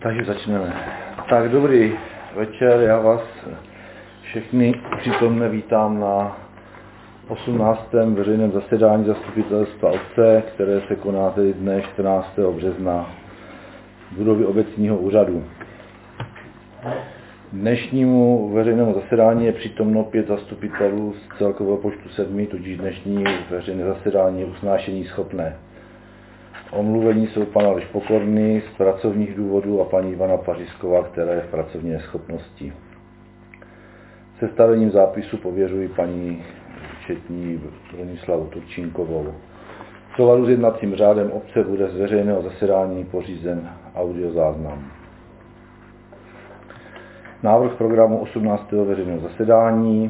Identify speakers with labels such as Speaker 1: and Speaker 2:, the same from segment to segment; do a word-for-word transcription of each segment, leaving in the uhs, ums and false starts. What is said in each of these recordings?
Speaker 1: Takže začneme. Tak dobrý večer, já vás všechny přítomné vítám na osmnáctém veřejném zasedání zastupitelstva obce, které se koná tedy dne čtrnáctého března v budově obecního úřadu. Dnešnímu veřejnému zasedání je přítomno pět zastupitelů z celkového počtu sedmi, tudíž dnešní veřejné zasedání je usnášení schopné. Omluvení jsou pan Aleš Pokorný z pracovních důvodů a paní Ivana Pařízková, která je v pracovní neschopnosti. Sestavením zápisu pověřuji paní účetní Bronislavu Turčínkovou. V souladu s jednacím řádem obce bude z veřejného zasedání pořízen audiozáznam. Návrh programu osmnáctého veřejného zasedání,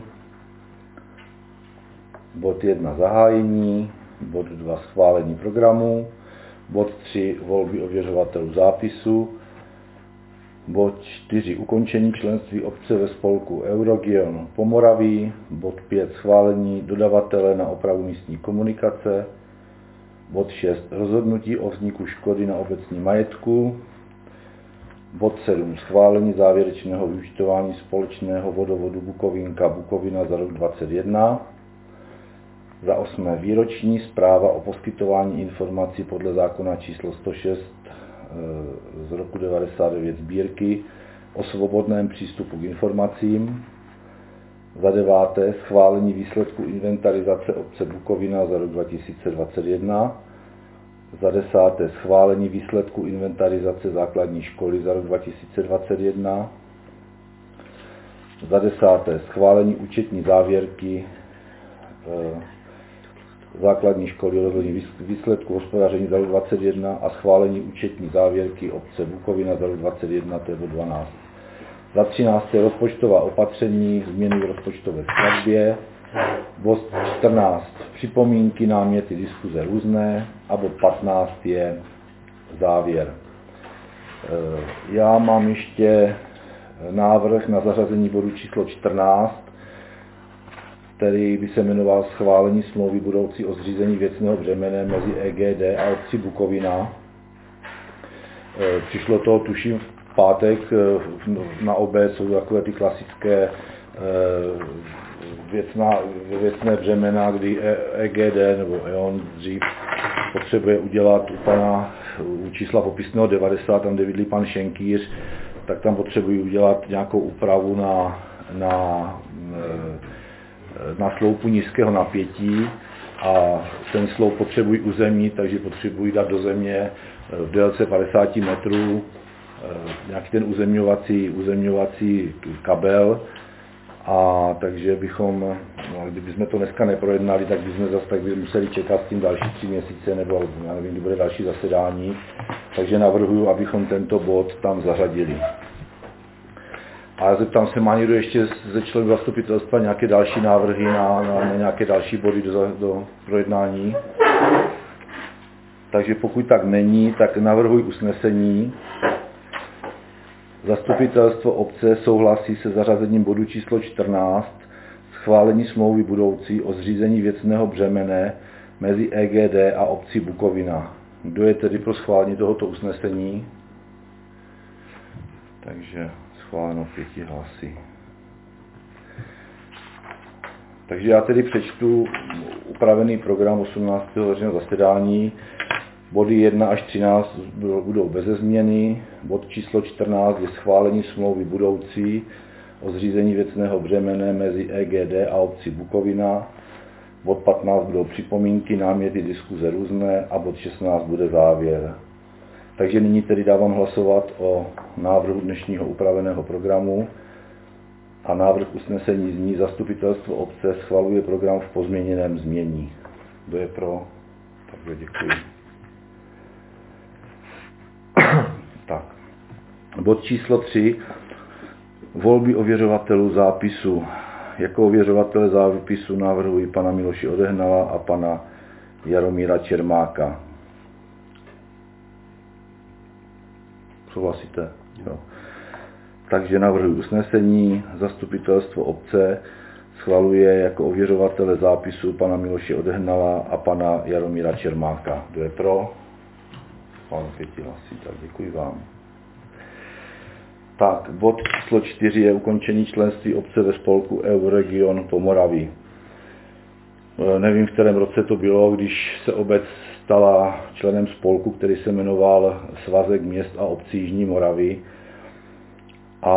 Speaker 1: bod jedna zahájení, bod dva schválení programu, bod tři volby ověřovatelů zápisu, bod čtyři ukončení členství obce ve spolku Euroregion Pomoraví, bod pět schválení dodavatele na opravu místní komunikace, bod šest rozhodnutí o vzniku škody na obecním majetku, bod sedm schválení závěrečného vyúčtování společného vodovodu Bukovinka Bukovina za rok dvacet jedna, za osmé výroční zpráva o poskytování informací podle zákona číslo sto šest z roku devadesát devět sbírky o svobodném přístupu k informacím, za deváté schválení výsledku inventarizace obce Bukovina za rok dva tisíce dvacet jedna, za desáté schválení výsledku inventarizace základní školy za rok dva tisíce dvacet jedna, za desáté schválení účetní závěrky základní školy rozhodnutí výsledku hospodaření za rok dvacet jedna a schválení účetní závěrky obce Bukovina za rok dvacet jedna, to je bod dvanáct. Za třinácté rozpočtová opatření, změny v rozpočtové skladbě, bod čtrnáct připomínky, náměty, diskuze různé a bod patnáct je závěr. Já mám ještě návrh na zařazení bodu číslo čtrnáct, který by se jmenoval schválení smlouvy budoucí o zřízení věcného břemene mezi E G D a obcí Bukovina. Přišlo to, tuším, v pátek na obec, jsou takové ty klasické věcná, věcné břemena, kdy E G D nebo E O N dřív potřebuje udělat u pana u čísla popisného devadesát, tam kde bydlí pan Šenkýř, tak tam potřebují udělat nějakou úpravu na, na na sloupu nízkého napětí a ten sloup potřebují uzemnit, takže potřebují dát do země v délce padesát metrů nějaký ten uzemňovací, uzemňovací kabel. A takže bychom, no, kdybychom to dneska neprojednali, tak bychom zase tak by museli čekat s tím další tři měsíce, nebo já nevím, kdy bude další zasedání. Takže navrhuji, abychom tento bod tam zařadili. A já zeptám se, má někdo ještě ze členů zastupitelstva nějaké další návrhy na, na, na nějaké další body do, do projednání? Takže pokud tak není, tak navrhuji usnesení. Zastupitelstvo obce souhlasí se zařazením bodu číslo čtrnáct, schválení smlouvy budoucí o zřízení věcného břemene mezi E G D a obcí Bukovina. Kdo je tedy pro schválení tohoto usnesení? Takže schváleno pěti hlasy. Takže já tedy přečtu upravený program osmnáctého veřejného zasedání. Body jedna až třináct budou beze změny. Bod číslo čtrnáct je schválení smlouvy budoucí o zřízení věcného břemene mezi E G D a obcí Bukovina. Bod patnáct budou připomínky, náměty, diskuze různé a bod šestnáct bude závěr. Takže nyní tedy dávám hlasovat o návrhu dnešního upraveného programu a návrh usnesení zní: zastupitelstvo obce schvaluje program v pozměněném znění. Kdo je pro? Takže děkuji. Tak. Bod číslo tři. Volby ověřovatelů zápisu. Jako ověřovatele zápisu navrhuji pana Miloše Odehnala a pana Jaromíra Čermáka. Souhlasíte? Jo. Takže navrhuji usnesení. Zastupitelstvo obce schvaluje jako ověřovatele zápisu pana Miloše Odehnala a pana Jaromíra Čermáka. Kdo je pro? Pan pěti hlasí, tak děkuji vám. Tak, bod číslo čtyři je ukončení členství obce ve spolku Euroregion Pomoraví. Nevím, v kterém roce to bylo, když se obec stala členem spolku, který se jmenoval Svazek měst a obcí Jižní Moravy. A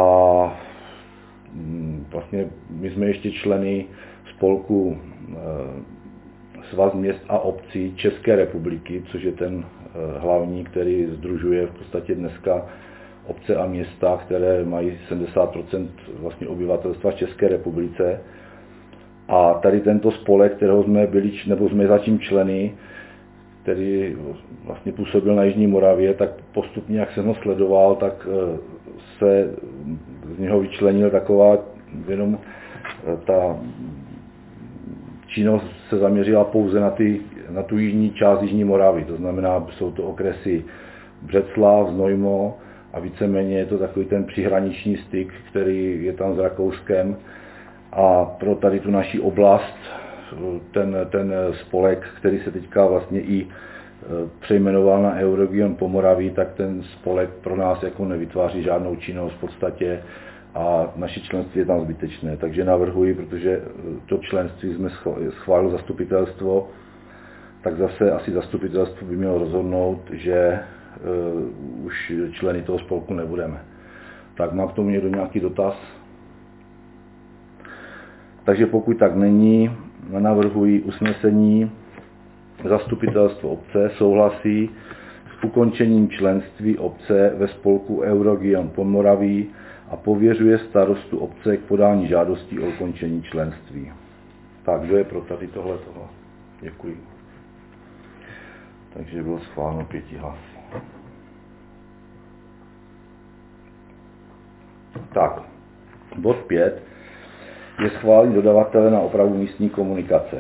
Speaker 1: vlastně my jsme ještě členy spolku Svaz měst a obcí České republiky, což je ten hlavní, který sdružuje v podstatě dneska obce a města, které mají sedmdesát procent vlastně obyvatelstva v České republice. A tady tento spolek, kterého jsme byli, nebo jsme zatím členy, který vlastně působil na Jižní Moravě, tak postupně, jak jsem ho sledoval, tak se z něho vyčlenil taková, jenom ta činnost se zaměřila pouze na, ty, na tu jižní část Jižní Moravy, to znamená, jsou to okresy Břeclav, Znojmo a víceméně je to takový ten přihraniční styk, který je tam s Rakouskem. A pro tady tu naši oblast, ten, ten spolek, který se teďka vlastně i přejmenoval na Euroregion Pomoraví, tak ten spolek pro nás jako nevytváří žádnou činnost v podstatě a naše členství je tam zbytečné. Takže navrhuji, protože to členství jsme schválilo zastupitelstvo, tak zase asi zastupitelstvo by mělo rozhodnout, že uh, už členy toho spolku nebudeme. Tak má k tomu někdo nějaký dotaz? Takže pokud tak není, navrhuji usnesení. Zastupitelstvo obce souhlasí s ukončením členství obce ve spolku Euroregion Pomoraví a pověřuje starostu obce k podání žádostí o ukončení členství. Tak, kdo je pro tady tohle toho? Děkuji. Takže bylo schváleno pěti hlasy. Tak, bod pět je schválit dodavatele na opravu místní komunikace.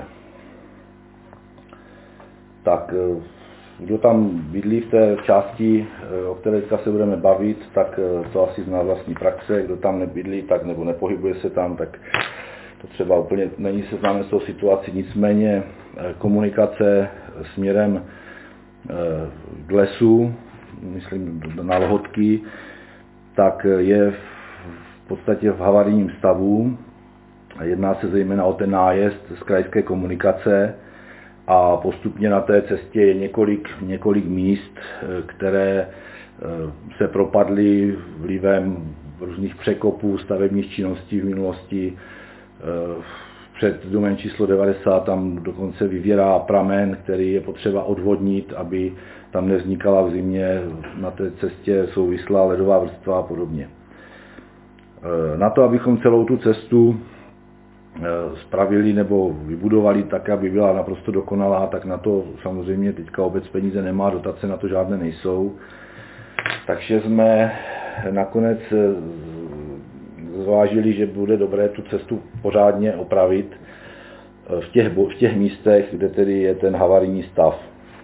Speaker 1: Tak, kdo tam bydlí v té části, o které se budeme bavit, tak to asi zná vlastní praxe. Kdo tam nebydlí, tak nebo nepohybuje se tam, tak to třeba úplně není seznámen s tou situací. Nicméně komunikace směrem k lesu, myslím na Lhotky, tak je v podstatě v havarijním stavu. Jedná se zejména o ten nájezd z krajské komunikace a postupně na té cestě je několik, několik míst, které se propadly vlivem různých překopů, stavebních činností v minulosti. Před domem číslo devadesát tam dokonce vyvěrá pramen, který je potřeba odvodnit, aby tam nevznikala v zimě na té cestě souvislá ledová vrstva a podobně. Na to, abychom celou tu cestu spravili nebo vybudovali tak, aby byla naprosto dokonalá, tak na to samozřejmě teďka obec peníze nemá, dotace na to žádné nejsou. Takže jsme nakonec zvážili, že bude dobré tu cestu pořádně opravit v těch, v těch místech, kde tedy je ten havarijní stav.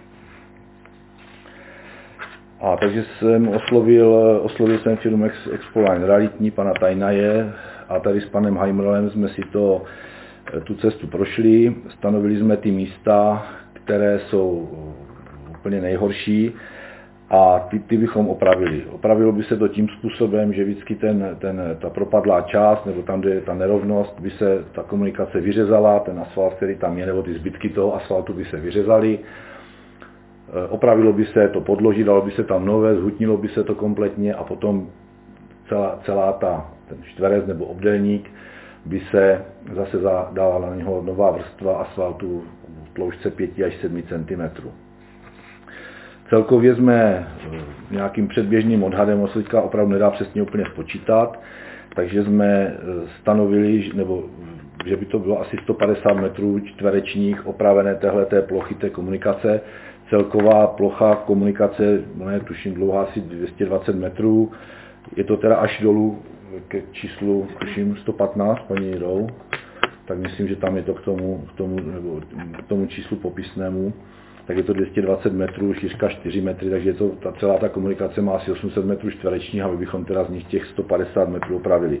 Speaker 1: A takže jsem oslovil, oslovil jsem firmu Expoline realitní, pana Tajnaje, a tady s panem Heimrlem jsme si to, tu cestu prošli, stanovili jsme ty místa, které jsou úplně nejhorší a ty, ty bychom opravili. Opravilo by se to tím způsobem, že vždycky ten, ten, ta propadlá část, nebo tam, kde je ta nerovnost, by se ta komunikace vyřezala, ten asfalt, který tam je, nebo ty zbytky toho asfaltu by se vyřezaly. Opravilo by se to podloží, dalo by se tam nové, zhutnilo by se to kompletně a potom celá, celá ta, ten čtverec nebo obdélník by se zase dala na něho nová vrstva asfaltu v tloušťce pět až sedm centimetrů. Celkově jsme nějakým předběžným odhadem, on se teďka opravdu nedá přesně úplně spočítat, takže jsme stanovili, nebo že by to bylo asi sto padesát metrů čtverečních opravené téhleté plochy té komunikace. Celková plocha komunikace, ne, tuším dlouhá asi dvě stě dvacet metrů, je to teda až dolů ke číslu, tuším sto patnáct, paní Jirou, tak myslím, že tam je to k tomu, k tomu, nebo k tomu číslu popisnému, tak je to dvě stě dvacet metrů, šířka čtyři metry, takže je to, ta, celá ta komunikace má asi osm set metrů čtverečních, aby bychom teda z nich těch sto padesát metrů opravili.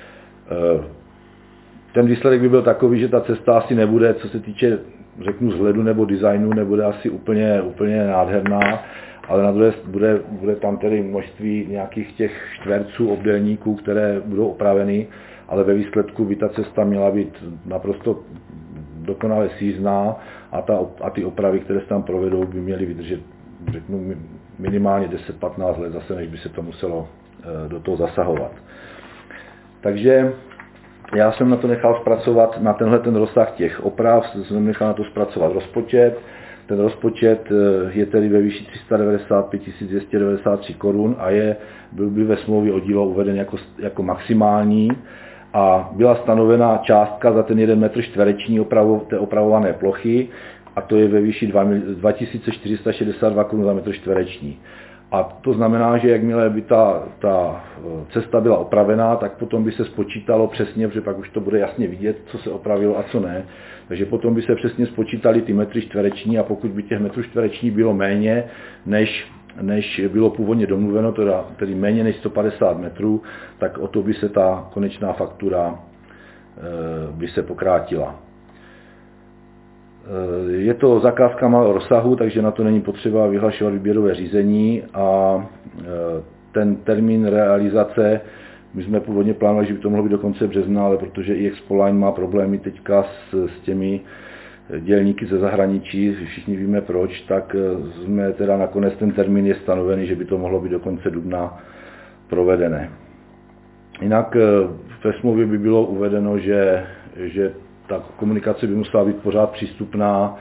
Speaker 1: Ten výsledek by byl takový, že ta cesta asi nebude, co se týče, řeknu, vzhledu nebo designu, nebude asi úplně, úplně nádherná, ale na druhé bude, bude tam tedy množství nějakých těch čtverců, obdélníků, které budou opraveny, ale ve výsledku by ta cesta měla být naprosto dokonale sjízdná a, ta, a ty opravy, které se tam provedou, by měly vydržet, řeknu, minimálně deset patnáct let zase, než by se to muselo do toho zasahovat. Takže já jsem na to nechal zpracovat, na tenhle ten rozsah těch oprav, jsem nechal na to zpracovat rozpočet. Ten rozpočet je tedy ve výši tři sta devadesát pět tisíc dvě stě devadesát tři korun a je, byl by ve smlouvě o dílo uveden jako, jako maximální a byla stanovena částka za ten jeden metr čtvereční opravo, té opravované plochy a to je ve výši dva tisíce čtyři sta šedesát dva korun za metr čtvereční. A to znamená, že jakmile by ta, ta cesta byla opravená, tak potom by se spočítalo přesně, protože pak už to bude jasně vidět, co se opravilo a co ne. Takže potom by se přesně spočítali ty metry čtvereční a pokud by těch metrů čtvereční bylo méně, než, než bylo původně domluveno, teda, tedy méně než sto padesát metrů, tak o to by se ta konečná faktura e, by se pokrátila. Je to zakázka malého rozsahu, takže na to není potřeba vyhlašovat výběrové řízení a ten termín realizace, my jsme původně plánovali, že by to mohlo být do konce března, ale protože i Expoline má problémy teďka s, s těmi dělníky ze zahraničí, všichni víme proč, tak jsme teda nakonec ten termín je stanovený, že by to mohlo být do konce dubna provedené. Jinak ve smlouvě by bylo uvedeno, že, že ta komunikace by musela být pořád přístupná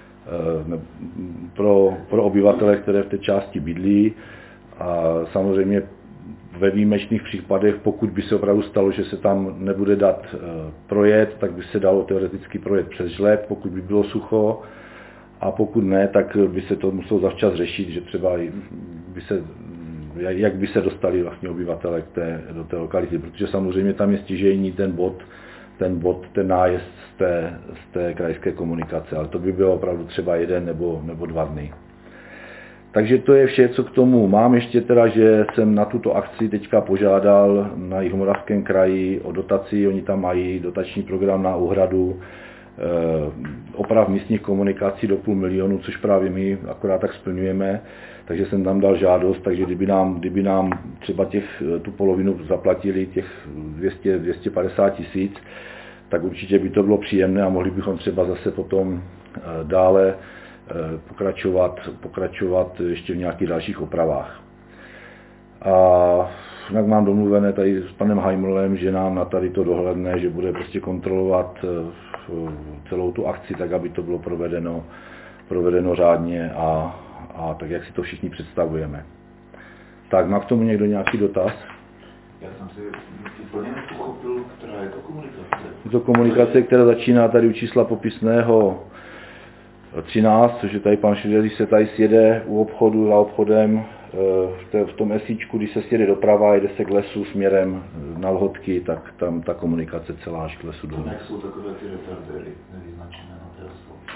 Speaker 1: pro, pro obyvatele, které v té části bydlí. A samozřejmě ve výjimečných případech, pokud by se opravdu stalo, že se tam nebude dát projet, tak by se dalo teoreticky projet přes žleb, pokud by bylo sucho. A pokud ne, tak by se to muselo zavčas řešit, že třeba by se, jak by se dostali vlastně obyvatele k té, do té lokality, protože samozřejmě tam je stěžejní ten bod, ten bod, ten nájezd z té, z té krajské komunikace, ale to by bylo opravdu třeba jeden nebo, nebo dva dny. Takže to je vše, co k tomu mám. Ještě teda, že jsem na tuto akci teďka požádal na Jihomoravském kraji o dotaci, oni tam mají dotační program na úhradu eh, oprav místních komunikací do půl milionu, což právě my akorát tak splňujeme, takže jsem tam dal žádost, takže kdyby nám, kdyby nám třeba těch, tu polovinu zaplatili, těch dvě stě, dvě stě padesát tisíc, tak určitě by to bylo příjemné a mohli bychom třeba zase potom dále pokračovat, pokračovat ještě v nějakých dalších opravách. A jinak mám domluvené tady s panem Heimlem, že nám na tady to dohledne, že bude prostě kontrolovat celou tu akci tak, aby to bylo provedeno, provedeno řádně a, a tak, jak si to všichni představujeme. Tak, má k tomu někdo nějaký dotaz?
Speaker 2: Já jsem si úplně nepochopil, která je to komunikace.
Speaker 1: Je to komunikace, která začíná tady u čísla popisného třináct, což je tady pan Šuder, když se tady sjede u obchodu, za obchodem, v tom esíčku, když se sjede doprava, jde se k lesu směrem na Lhotky, tak tam ta komunikace celá až k lesu dolů.
Speaker 2: Jak jsou takové ty retardéry nevyznačené na té asfaltě?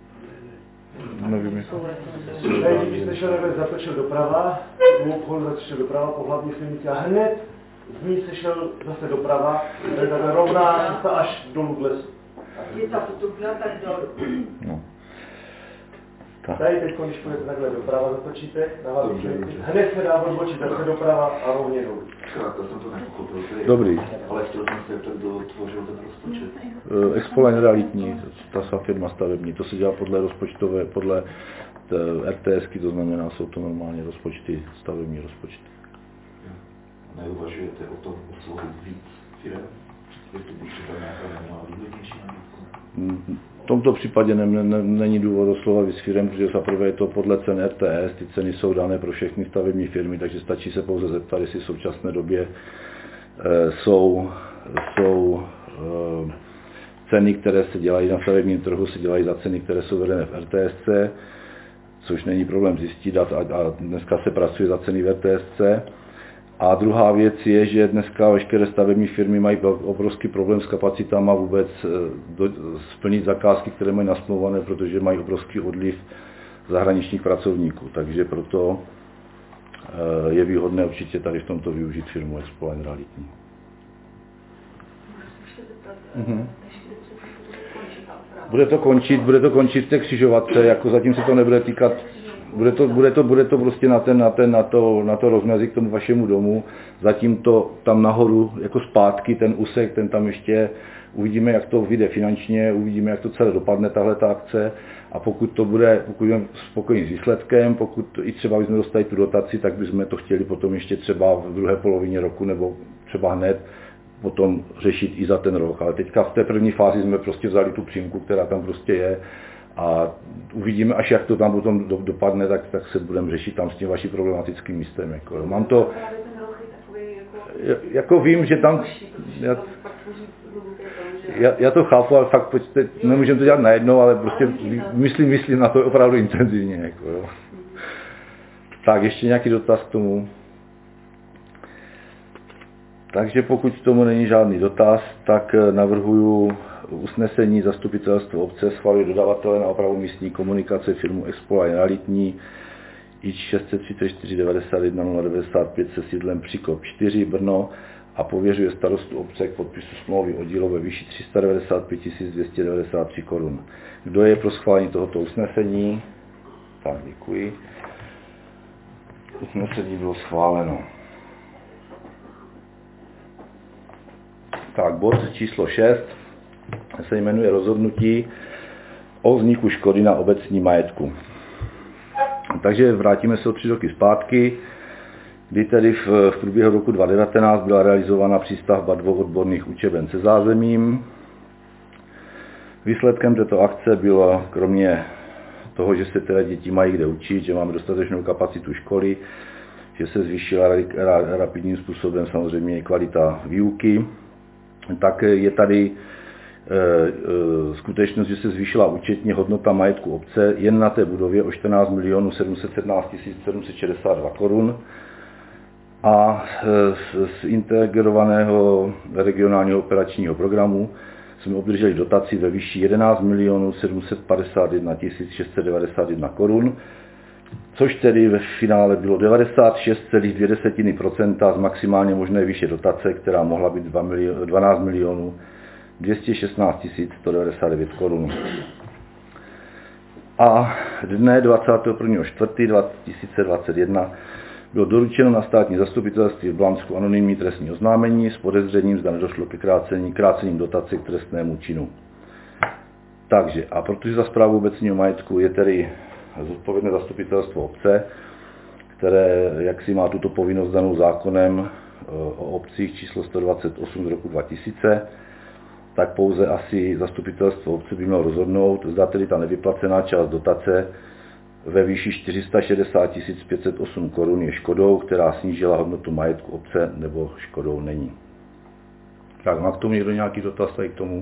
Speaker 1: Nevím.
Speaker 3: Když jste šel, zatočil doprava, u obchodu zatočil doprava po hlavní silnici a hned z ní se šel zase doprava, takhle rovná cesta až dolů k lesu.
Speaker 4: Je ta fotografia tady dolů.
Speaker 1: No.
Speaker 3: Tady teď, když půjdete takhle doprava, zatočíte na hlavní silnici, hned se dá odbočit zase doprava a rovně dolů.
Speaker 2: Zkrátka jsem to nepochopil.
Speaker 1: Dobrý.
Speaker 2: Ale chtěl jsem se zeptat, kdo tvořil ten rozpočet.
Speaker 1: Expoline realitní, ta firma stavební, to se dělá podle rozpočtové, podle RTSky, to znamená, jsou to normálně rozpočty, stavební rozpočty.
Speaker 2: Neuvažujete o tom oslovit víc firem? Jestli by třeba nějaká neměla výhodnější nabídku?
Speaker 1: V tomto případě ne, ne, není důvod oslovovat víc firem, protože zaprvé je to podle cen R T S, ty ceny jsou dané pro všechny stavební firmy, takže stačí se pouze zeptat, jestli v současné době e, jsou, jsou e, ceny, které se dělají na stavebním trhu, se dělají za ceny, které jsou vedené v R T S C, což není problém zjistit a, a dneska se pracuje za ceny v R T S C. A druhá věc je, že dneska veškeré stavební firmy mají obrovský problém s kapacitama vůbec do, splnit zakázky, které mají nasmlouvané, protože mají obrovský odliv zahraničních pracovníků. Takže proto je výhodné určitě tady v tomto využít firmu Expoline realitní. Mhm. Bude to končit, bude to končit v té křižovatce, jako zatím se to nebude týkat Bude to, bude to, bude to prostě na, ten, na, ten, na, to, na to rozmezí k tomu vašemu domu, zatím to tam nahoru jako zpátky, ten úsek, ten tam ještě, uvidíme, jak to vyjde finančně, uvidíme, jak to celé dopadne, tahle ta akce, a pokud to bude, pokud budeme spokojení s výsledkem, pokud i třeba bychom dostali tu dotaci, tak bychom to chtěli potom ještě třeba v druhé polovině roku nebo třeba hned potom řešit i za ten rok. Ale teďka v té první fázi jsme prostě vzali tu přímku, která tam prostě je, a uvidíme, až jak to tam potom do, dopadne, tak, tak se budeme řešit tam s tím vaším problematickým místem. Jako. Mám to, jako vím, že tam, já, já, já to chápu, ale fakt pojďte, nemůžeme to dělat najednou, ale prostě myslím, myslím na to opravdu intenzivně. Jako, jo. Tak, ještě nějaký dotaz k tomu? Takže pokud k tomu není žádný dotaz, tak navrhuju usnesení zastupitelstvo obce schvaluje dodavatele na opravu místní komunikace firmu Expo a realitní I Č šest set třicet čtyři devadesát jedna nula devadesát pět se sídlem Příkop čtyři Brno a pověřuje starostu obce k podpisu smlouvy o dílo ve výši tři sta devadesát pět tisíc dvě stě devadesát tři korun. Kdo je pro schválení tohoto usnesení? Tak, děkuji. Usnesení bylo schváleno. Tak, bod číslo šest se jmenuje rozhodnutí o vzniku škody na obecním majetku. Takže vrátíme se o tři roky zpátky, kdy tedy v, v průběhu roku dva tisíce devatenáct byla realizována přístavba dvou odborných učeben se zázemím. Výsledkem této akce bylo, kromě toho, že se teda děti mají kde učit, že máme dostatečnou kapacitu školy, že se zvýšila rapidním způsobem samozřejmě kvalita výuky, tak je tady skutečnost, že se zvýšila účetně hodnota majetku obce jen na té budově o čtrnáct milionů sedm set sedmnáct tisíc sedm set šedesát dva korun a z integrovaného regionálního operačního programu jsme obdrželi dotaci ve výši jedenáct milionů sedm set padesát jedna tisíc šest set devadesát jedna korun, což tedy ve finále bylo devadesát šest celá dvě procenta z maximálně možné výše dotace, která mohla být dvanáct milionů dvě stě šestnáct tisíc sto devadesát devět korun. A dne dvacátého prvního čtvrtého dva tisíce dvacet jedna bylo doručeno na státní zastupitelství v Blansku anonymní trestní oznámení s podezřením, zda nedošlo ke krácení, krácením dotace k trestnému činu. Takže, a protože za správu obecního majetku je tedy zodpovědné zastupitelstvo obce, které jaksi má tuto povinnost danou zákonem o obcích číslo sto dvacet osm z roku dva tisíce, tak pouze asi zastupitelstvo obce by mělo rozhodnout, zda tedy ta nevyplacená část dotace ve výši čtyři sta šedesát tisíc pět set osm korun je škodou, která snížila hodnotu majetku obce, nebo škodou není. Tak, má k tomu někdo nějaký dotaz tady k tomu?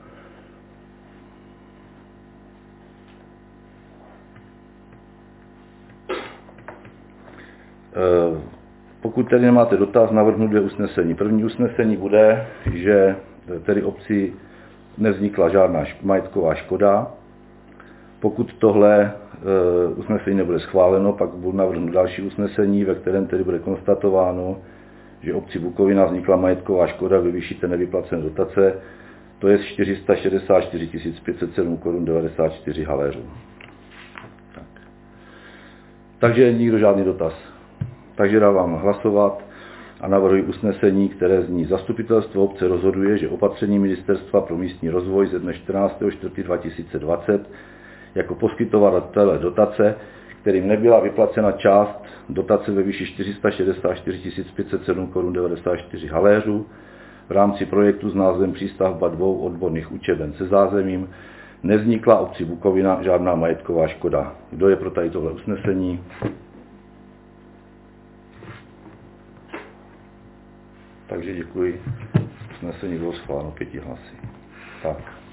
Speaker 1: Pokud tedy nemáte dotaz, navrhnu dvě usnesení. První usnesení bude, že tedy obci nevznikla žádná majetková škoda. Pokud tohle usnesení nebude schváleno, pak budu navrhnout další usnesení, ve kterém tedy bude konstatováno, že obci Bukovina vznikla majetková škoda ve výši té nevyplacené dotace, to je čtyři sta šedesát čtyři tisíc pět set sedm korun devadesát čtyři haléřů. Tak. Takže nikdo žádný dotaz. Takže dávám hlasovat a navrhuji usnesení, které zní: zastupitelstvo obce rozhoduje, že opatření Ministerstva pro místní rozvoj ze dne čtrnáctého čtvrtého dva tisíce dvacet jako poskytovatele dotace, kterým nebyla vyplacena část dotace ve výši čtyři sta šedesát čtyři tisíc pět set sedm korun devadesát čtyři haléřů v rámci projektu s názvem Přístavba dvou odborných učeben se zázemím, nevznikla obci Bukovina žádná majetková škoda. Kdo je pro tady tohle usnesení? Takže děkuji. Usnesení bylo schváleno pěti hlasy. Tak.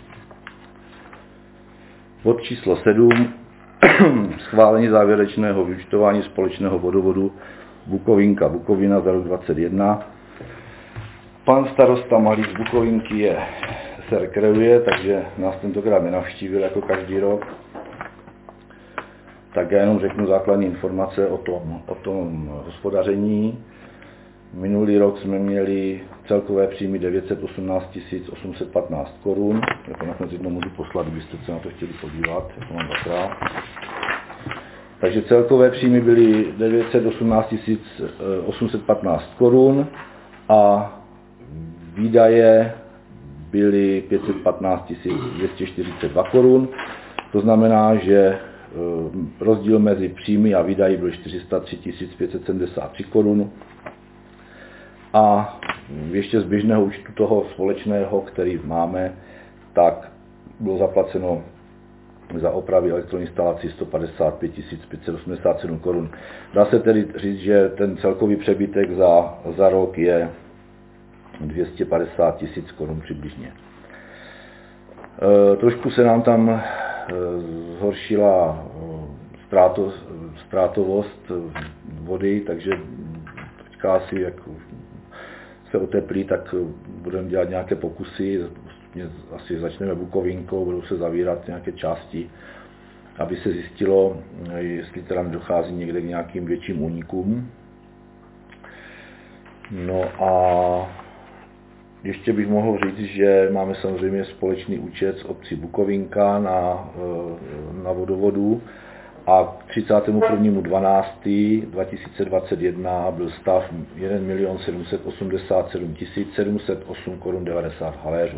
Speaker 1: Bod číslo sedm. Schválení závěrečného vyúčtování společného vodovodu Bukovinka Bukovina za rok dvacet jedna. Pan starosta Malík z Bukovinky je, se rekreuje, takže nás tentokrát nenavštívil jako každý rok. Tak já jenom řeknu základní informace o tom, o tom hospodaření. Minulý rok jsme měli celkové příjmy devět set osmnáct tisíc osm set patnáct korun. Já to nakonec jednou můžu poslat, kdybyste se na to chtěli podívat, jako mám dvakrát. Takže celkové příjmy byly devět set osmnáct tisíc osm set patnáct korun a výdaje byly pět set patnáct tisíc dvě stě čtyřicet dva korun. To znamená, že rozdíl mezi příjmy a výdaji byl čtyři sta tři tisíce pět set sedmdesát tři korun. A ještě z běžného účtu toho společného, který máme, tak bylo zaplaceno za opravy elektroinstalací instalací sto padesát pět tisíc pět set osmdesát sedm korun. Dá se tedy říct, že ten celkový přebytek za, za rok je dvě stě padesát tisíc korun přibližně. E, trošku se nám tam e, zhoršila ztráto, ztrátovost vody, takže teďka asi jak se oteplí, tak budeme dělat nějaké pokusy. Asi začneme Bukovinkou, budou se zavírat nějaké části, aby se zjistilo, jestli teda dochází někde k nějakým větším únikům. No a ještě bych mohl říct, že máme samozřejmě společný účet s obcí Bukovinka na, na vodovodu a k třicátému prvnímu dvanáctému dva tisíce dvacet jedna byl stav jeden milion sedm set osmdesát sedm tisíc sedm set osm korun devadesát haléřů.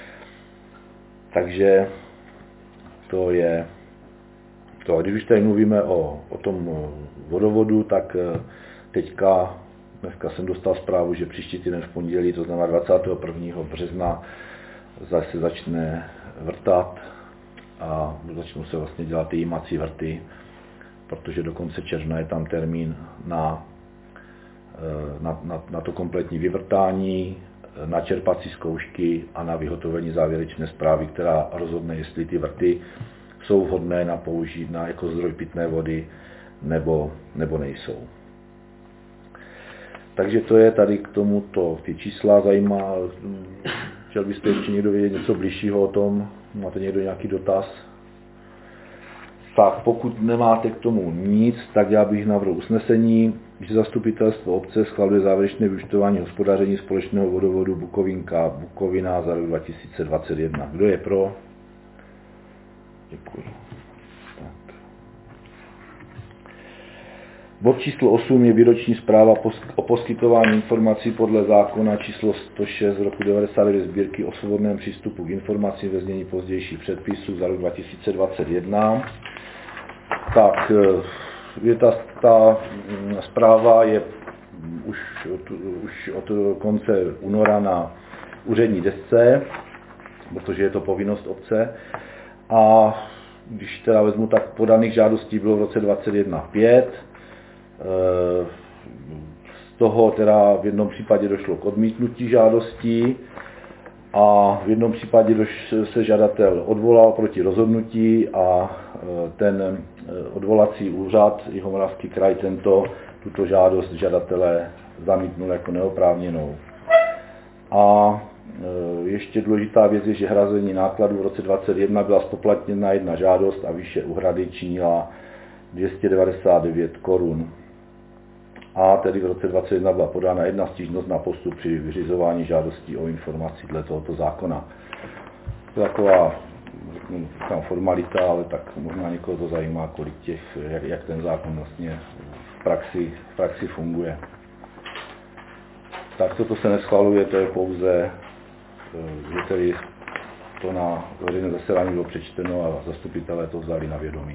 Speaker 1: Takže to je to. Když už tady mluvíme o, o tom vodovodu, tak teďka, dneska jsem dostal zprávu, že příští týden v pondělí, to znamená dvacátého prvního března, zase začne vrtat a začnou se vlastně dělat ty jímací vrty, protože do konce června je tam termín na, na, na, na to kompletní vyvrtání, na čerpací zkoušky a na vyhotovení závěrečné zprávy, která rozhodne, jestli ty vrty jsou vhodné na použít na jako zdroj pitné vody nebo, nebo nejsou. Takže to je tady k tomuto, ty čísla zajímá. Chtěl byste ještě někdo vědět něco bližšího o tom? Máte někdo nějaký dotaz? Tak pokud nemáte k tomu nic, tak já bych navrhl usnesení, že zastupitelstvo obce schvaluje závěrečné vyúčtování hospodaření společného vodovodu Bukovinka Bukovina za rok dva tisíce dvacet jedna. Kdo je pro? Děkuji. Tak. Bod číslo osm je výroční zpráva o poskytování informací podle zákona číslo sto šest z roku devadesát devět sbírky o svobodném přístupu k informacím ve znění pozdějších předpisů za rok dva tisíce dvacet jedna. Tak, je ta, ta zpráva je už od, už od konce února na úřední desce, protože je to povinnost obce. A když teda vezmu, tak podaných žádostí bylo v roce dvacet jedna pět. Z toho teda v jednom případě došlo k odmítnutí žádostí a v jednom případě se žadatel odvolal proti rozhodnutí a ten odvolací úřad Jihomoravský kraj tento, tuto žádost žadatele zamítnul jako neoprávněnou. A ještě důležitá věc je, že hrazení nákladů v roce dvacet jedna byla zpoplatněna jedna žádost a výše úhrady činila dvě stě devadesát devět korun. A tedy v roce dvacet jedna byla podána jedna stížnost na postup při vyřizování žádostí o informací dle tohoto zákona. To je taková tam formalita, ale tak možná někoho to zajímá, kolik těch, jak, jak ten zákon vlastně v praxi, v praxi funguje. Tak toto se neschvaluje, to je pouze, že tedy to na veřejné zasedání bylo přečteno a zastupitelé to vzali na vědomí.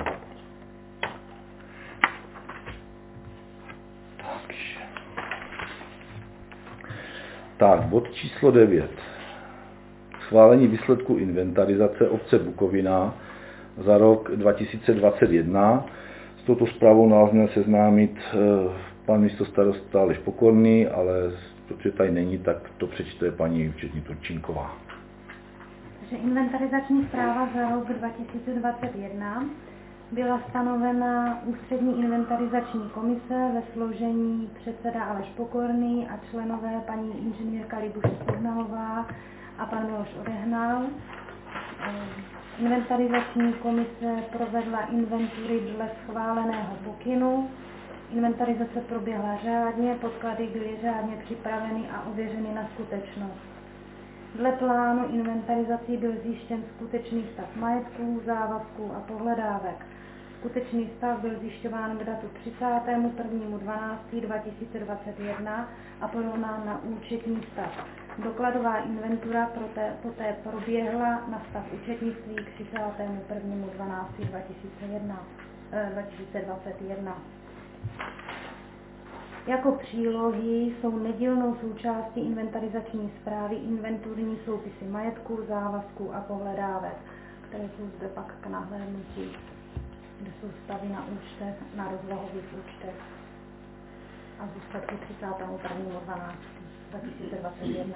Speaker 1: Tak, bod číslo devět. Schválení výsledku inventarizace obce Bukovina za rok dva tisíce dvacet jedna. S touto zprávou nás měl seznámit pan místostarosta Aleš Pokorný, ale protože tady není, tak to přečte paní účetní Turčínková.
Speaker 5: Takže inventarizační zpráva za rok dva tisíce dvacet jedna byla stanovena ústřední inventarizační komise ve složení předseda Aleš Pokorný a členové paní inženýrka Libuše Signalová a pan Miloš Odehnal. Inventarizační komise provedla inventury dle schváleného pokynu. Inventarizace proběhla řádně, podklady byly řádně připraveny a ověřeny na skutečnost. Dle plánu inventarizací byl zjištěn skutečný stav majetků, závazků a pohledávek. Skutečný stav byl zjišťován k datu třicátého prvního dvanáctého dva tisíce dvacet jedna a porovnán na účetní stav. Dokladová inventura proté, poté proběhla na stav účetnictví k třicátému prvnímu dvanáctému dva tisíce dvacet jedna. Jako přílohy jsou nedílnou součástí inventarizační zprávy inventurní soupisy majetku, závazků a pohledávek, které jsou zde pak k nahlédnutí, kde jsou stavy na účtech, na rozvahových účtech a zůstatky třicátého prvního dvanáctého dva tisíce dvacet jedna.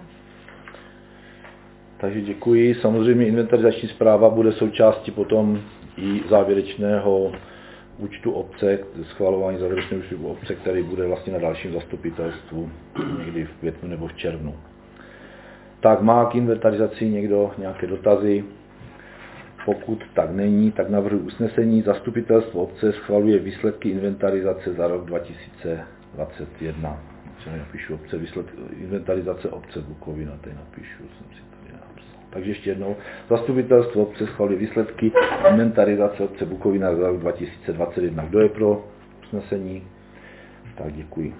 Speaker 1: Takže děkuji. Samozřejmě inventarizační zpráva bude součástí potom i závěrečného účtu obce, schvalování závěrečného účtu obce, který bude vlastně na dalším zastupitelstvu někdy v květnu nebo v červnu. Tak má k inventarizaci někdo nějaké dotazy? Pokud tak není, tak navrhuji usnesení. Zastupitelstvo obce schvaluje výsledky inventarizace za rok dva tisíce dvacet jedna. Třeba napíšu obce, výsledky inventarizace obce Bukovina, tady napíšu, jsem si tady napsal. Takže ještě jednou. Zastupitelstvo obce schvaluje výsledky inventarizace obce Bukovina za rok dva tisíce dvacet jedna. Kdo je pro usnesení? Tak děkuji.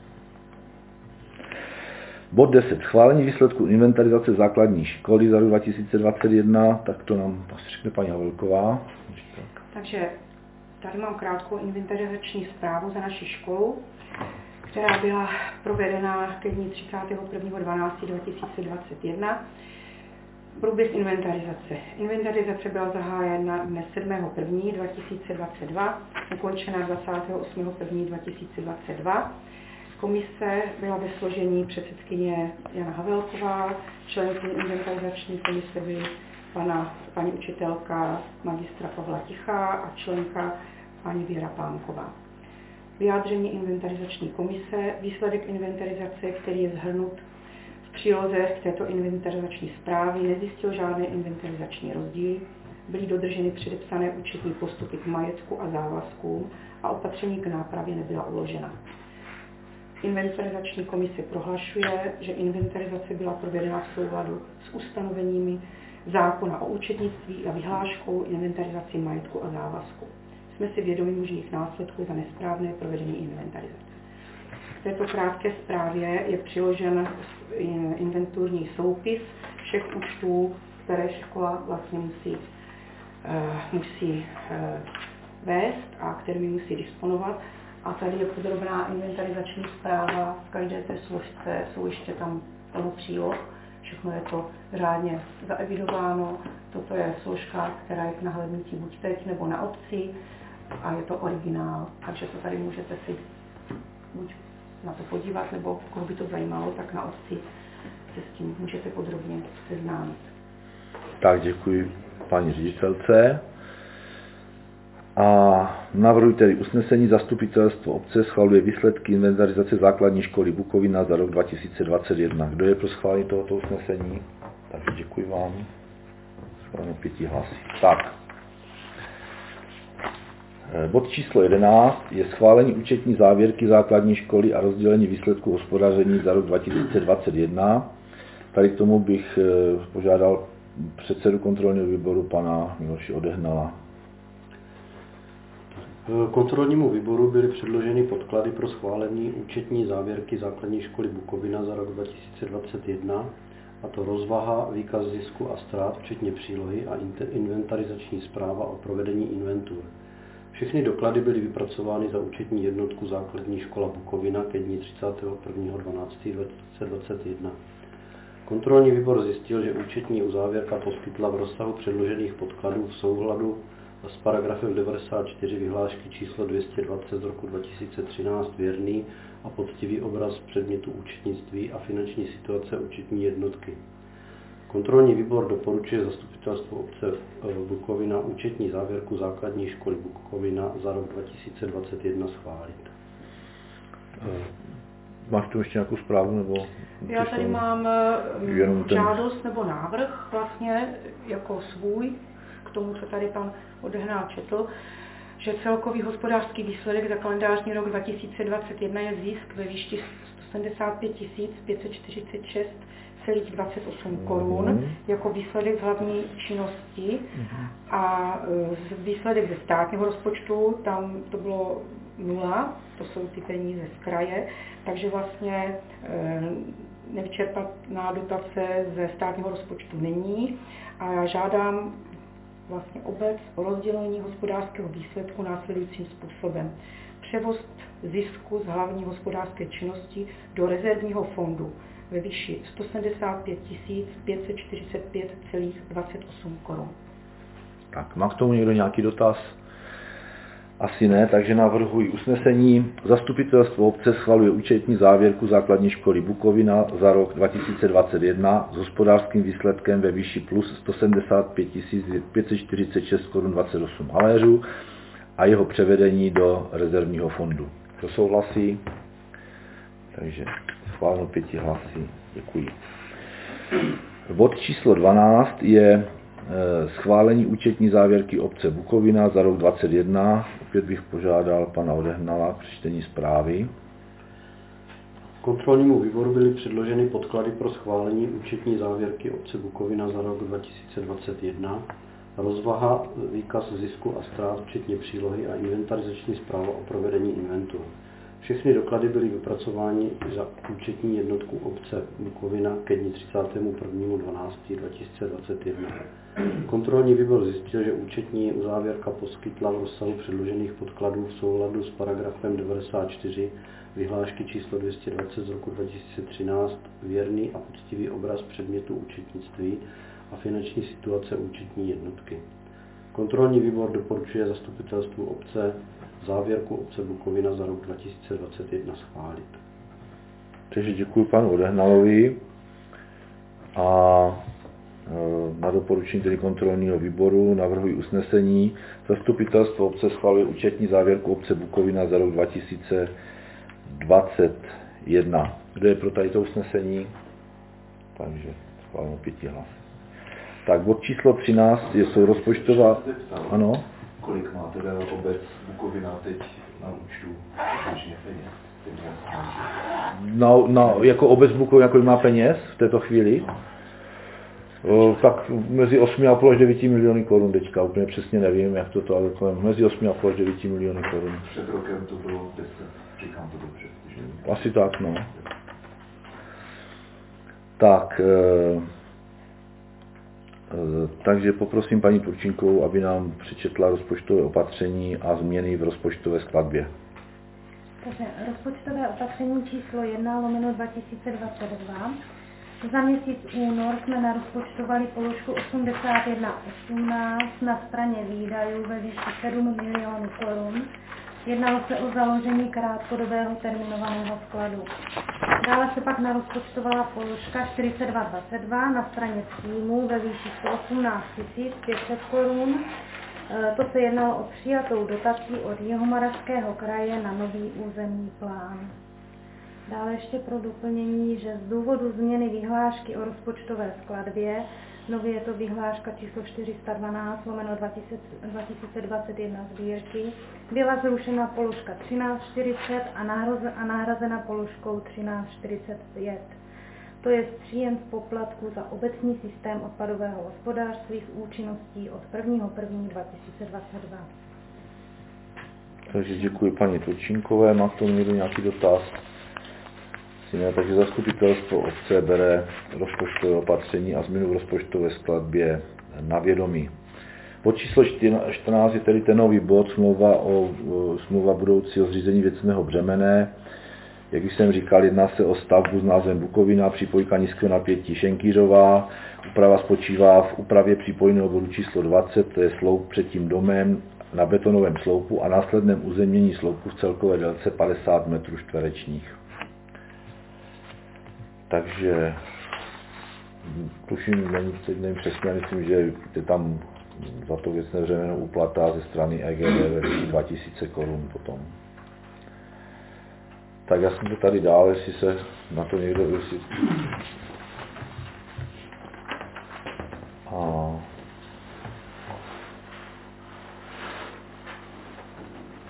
Speaker 1: Bod deset. Schválení výsledků inventarizace základní školy za rok dva tisíce dvacet jedna. Tak to nám asi řekne paní Havelková.
Speaker 6: Takže tady mám krátkou inventarizační zprávu za naši školu, která byla provedena ke dní třicátého prvního dvanáctého dva tisíce dvacet jedna. Průběh inventarizace. Inventarizace byla zahájena dne sedmého prvního dva tisíce dvacet dva, ukončena dvacátého osmého prvního dva tisíce dvacet dva. Komise byla ve složení předsedkyně Jana Havelková, členky inventarizační komise byly pana, paní učitelka magistra Pavla Tichá a členka paní Věra Pánková. Vyjádření inventarizační komise, výsledek inventarizace, který je shrnut v příloze k této inventarizační zprávě, nezjistil žádné inventarizační rozdíly, byly dodrženy předepsané účetní postupy k majetku a závazkům a opatření k nápravě nebyla uložena. Inventarizační komise prohlašuje, že inventarizace byla provedena v souladu s ustanoveními zákona o účetnictví a vyhláškou inventarizaci majetku a závazku. Jsme si vědomi možných následků za nesprávné provedení inventarizace. V této krátké zprávě je přiložen inventurní soupis všech účtů, které škola vlastně musí, uh, musí uh, vést a kterými musí disponovat. A tady je podrobná inventarizační zpráva, v každé té složce jsou ještě tam plno příloh, všechno je to řádně zaevidováno. Toto je složka, která je k nahlédnutí buď teď nebo na obci a je to originál, takže to tady můžete si buď na to podívat, nebo koho by to zajímalo, tak na obci se s tím můžete podrobně seznámit.
Speaker 1: Tak děkuji paní ředitelce. A navrhuji tedy usnesení. Zastupitelstvo obce schvaluje výsledky inventarizace základní školy Bukovina za rok dva tisíce dvacet jedna. Kdo je pro schválení tohoto usnesení? Takže děkuji vám. Schváleno pěti hlasy. Tak. Bod číslo jedenáct je schválení účetní závěrky základní školy a rozdělení výsledků hospodaření za rok dva tisíce dvacet jedna. Tady k tomu bych požádal předsedu kontrolního výboru pana Miloše Odehnala.
Speaker 7: Kontrolnímu výboru byly předloženy podklady pro schválení účetní závěrky základní školy Bukovina za rok dva tisíce dvacet jedna, a to rozvaha, výkaz zisku a ztrát, včetně přílohy a inventarizační zpráva o provedení inventur. Všechny doklady byly vypracovány za účetní jednotku základní škola Bukovina ke dni třicátého prvního dvanáctého dva tisíce dvacet jedna. Kontrolní výbor zjistil, že účetní uzávěrka poskytla v rozsahu předložených podkladů v souladu s paragrafem devadesát čtyři vyhlášky číslo dvě stě dvacet z roku dva tisíce třináct věrný a poctivý obraz předmětu účetnictví a finanční situace účetní jednotky. Kontrolní výbor doporučuje zastupitelstvu obce Bukovina účetní závěrku základní školy Bukovina za rok dva tisíce dvacet jedna schválit.
Speaker 1: Máš tu ještě nějakou zprávu? Nebo
Speaker 6: Já tady mám žádost ten... nebo návrh vlastně jako svůj k tomu, co tady pan Odehnal četl, že celkový hospodářský výsledek za kalendářní rok dva tisíce dvacet jedna je zisk ve výši sto sedmdesát pět tisíc pět set čtyřicet šest celá dvacet osm korun
Speaker 1: Mhm.
Speaker 6: jako výsledek z hlavní činnosti a e, výsledek ze státního rozpočtu, tam to bylo nula, to jsou ty peníze z kraje, takže vlastně e, nevyčerpaná dotace ze státního rozpočtu není a já žádám vlastně obec o rozdělení hospodářského výsledku následujícím způsobem. Převoz zisku z hlavní hospodářské činnosti do rezervního fondu ve výši sto sedmdesát pět tisíc pět set čtyřicet pět celá dvacet osm korun.
Speaker 1: Tak, má k tomu někdo nějaký dotaz? Asi ne, takže navrhuji usnesení. Zastupitelstvo obce schvaluje účetní závěrku základní školy Bukovina za rok dva tisíce dvacet jedna s hospodářským výsledkem ve výši plus sto sedmdesát pět tisíc pět set čtyřicet šest korun dvacet osm haléřů a jeho převedení do rezervního fondu. Kdo souhlasí? Takže schváleno pěti hlasy. Děkuji. Bod číslo dvanáct je schválení účetní závěrky obce Bukovina za rok dvacet jedna. Opět bych požádal pana Odehnala k přečtení zprávy.
Speaker 7: Kontrolnímu výboru byly předloženy podklady pro schválení účetní závěrky obce Bukovina za rok dva tisíce dvacet jedna, rozvaha, výkaz zisku a ztrát včetně přílohy a inventarizační zpráva o provedení inventury. Všechny doklady byly vypracovány za účetní jednotku obce Bukovina ke dni třicátého prvního dvanáctého dva tisíce dvacet jedna. Kontrolní výbor zjistil, že účetní uzávěrka poskytla v rozsahu předložených podkladů v souladu s paragrafem devadesát čtyři vyhlášky číslo dvě stě dvacet z roku dva tisíce třináct věrný a poctivý obraz předmětu účetnictví a finanční situace účetní jednotky. Kontrolní výbor doporučuje zastupitelstvu obce závěrku obce Bukovina za rok dva tisíce dvacet jedna schválit.
Speaker 1: Takže děkuji panu Odehnalovi a na doporučení tedy kontrolního výboru navrhuji usnesení. Zastupitelstvo obce schvaluje účetní závěrku obce Bukovina za rok dva tisíce dvacet jedna. Kdo je pro tady to usnesení? Takže schváleno pěti hlas. Tak bod číslo třináct je jsou rozpočtová... Ano?
Speaker 2: Kolik má teda obec Bukovina teď na účtu skutečně peněz?
Speaker 1: Na, na, jako obec Bukovina, kolik má peněz v této chvíli? O, tak mezi osm a půl až devět miliony korun teďka, úplně přesně nevím, jak to to, ale mezi osm a půl až devět miliony korun.
Speaker 2: Před rokem to bylo deset, říkám to dobře. Že?
Speaker 1: Asi tak, no. Tak, e, e, takže poprosím paní Turčínkovou, aby nám přečetla rozpočtové opatření a změny v rozpočtové skladbě.
Speaker 5: Takže rozpočtové opatření číslo jedna lomeno dva tisíce dvacet dva. Za měsíc únor jsme narozpočtovali položku osmdesát jedna osmnáct na straně výdajů ve výši sedm milionů korun. Jednalo se o založení krátkodobého terminovaného skladu. Dále se pak narozpočtovala položka čtyřicet dva dvacet dva na straně příjmů ve výši sto osmnáct tisíc pět set korun. To se jednalo o přijatou dotaci od Jihomoravského kraje na nový územní plán. Dále ještě pro doplnění, že z důvodu změny vyhlášky o rozpočtové skladbě, nově je to vyhláška číslo čtyři sta dvanáct lomeno dva tisíce dvacet jedna sbírky, byla zrušena položka třináct čtyřicet a nahrazena položkou třináct čtyřicet pět. To je příjem z poplatku za obecní systém odpadového hospodářství s účinností od prvního prvního dva tisíce dvacet dva.
Speaker 1: Takže děkuji paní Turčínkové. Má k tomu někdo nějaký dotaz? Ne, takže zastupitelstvo obce bere rozpočtové opatření a změnu v rozpočtové skladbě na vědomí. Bod číslo čtrnáct je tedy ten nový bod, smlouva, o, smlouva budoucího zřízení věcného břemene. Jak už jsem říkal, jedná se o stavbu s názvem Bukovina, připojka nízkého napětí Šenkýřová. Úprava spočívá v úpravě připojného bodu číslo dvacet, to je sloup před tím domem na betonovém sloupu a následném uzemnění sloupu v celkové délce padesát metrů čtverečních. Takže tuším, nevím přesně, myslím, že je tam za to věcné břemeno úplata ze strany E G D ve výši dva tisíce korun potom. Tak já jsem to tady dál, jestli se na to někdo jestli... A...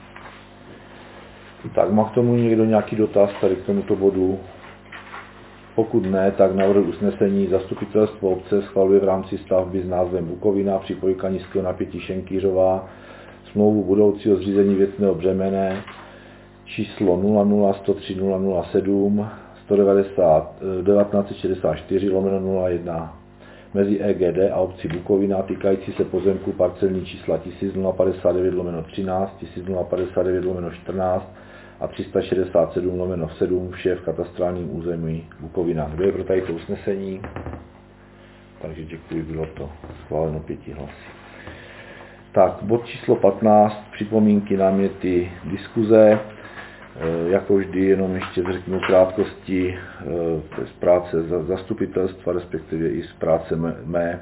Speaker 1: Tak má k tomu někdo nějaký dotaz tady k tomuto bodu? pokud ne, tak navrhuji usnesení zastupitelstvo obce schvaluje v rámci stavby s názvem Bukovina připojka nízkého napětí Šenkýřová smlouvu budoucího zřízení věcného břemene číslo nula nula sto tři nula nula sedm sto devadesát devatenáct šedesát čtyři lomeno nula jedna mezi E G D a obcí Bukovina týkající se pozemku parcelní čísla tisíc padesát devět lomeno třináct, tisíc padesát devět lomeno čtrnáct a tři sta šedesát sedm lomeno sedm, vše v katastrálním území Bukovina. Kdo je pro tady to usnesení? Takže děkuji, bylo to schváleno pěti hlasy. Tak, bod číslo patnáct, připomínky, náměty, diskuze. Jako vždy, jenom ještě řeknu krátkosti z práce zastupitelstva, respektive i z práce mé.